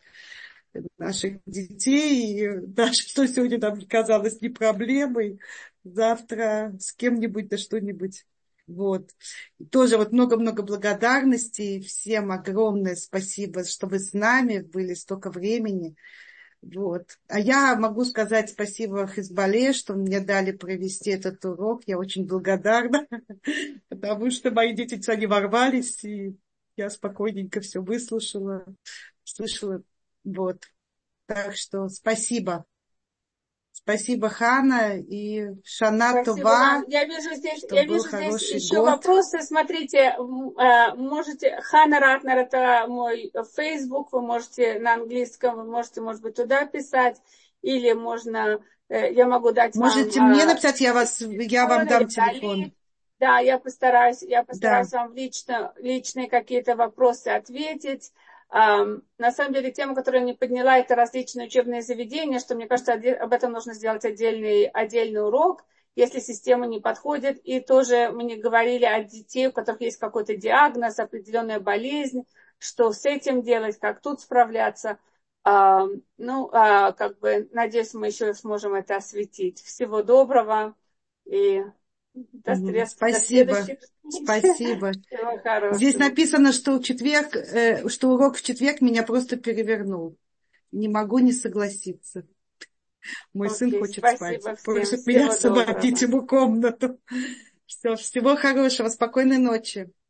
Наших детей, и даже что сегодня нам казалось не проблемой, завтра с кем-нибудь да что-нибудь. Вот. И тоже вот много-много благодарностей. Всем огромное спасибо, что вы с нами были столько времени. Вот. А я могу сказать спасибо Хизбалле, что мне дали провести этот урок. Я очень благодарна, потому что мои дети туда не ворвались, и я спокойненько все выслушала, слышала. Вот. Так что спасибо. Спасибо, Хана, и Шана Спасибо Това, вам. Я вижу здесь, чтобы я был вижу здесь хороший еще год. вопросы. Смотрите, э, можете, Хана Ратнер, это мой Facebook, вы можете на английском, вы можете, может быть, туда писать, или можно, э, я могу дать Можете вам мне э, написать, я, вас, я вам телефон или дам телефон. Галит. Да, я постараюсь, я Да. постараюсь вам лично, личные какие-то вопросы ответить. Um, на самом деле, тема, которую я не подняла, это различные учебные заведения, что, мне кажется, об этом нужно сделать отдельный, отдельный урок, если система не подходит. И тоже мне говорили о детей, у которых есть какой-то диагноз, определенная болезнь, что с этим делать, как тут справляться. Um, ну, uh, как бы, надеюсь, мы еще сможем это осветить. Всего доброго и До, Мгм. стрес- до Спасибо. следующих встреч. Спасибо. Всего Здесь хорошего. написано, что в четверг, э, что урок в четверг меня просто перевернул. Не могу не согласиться. Мой сын Окей, хочет спать. спасибо всем. Просит меня Всего освободить доброго. ему комнату. Все, всего хорошего. Спокойной ночи.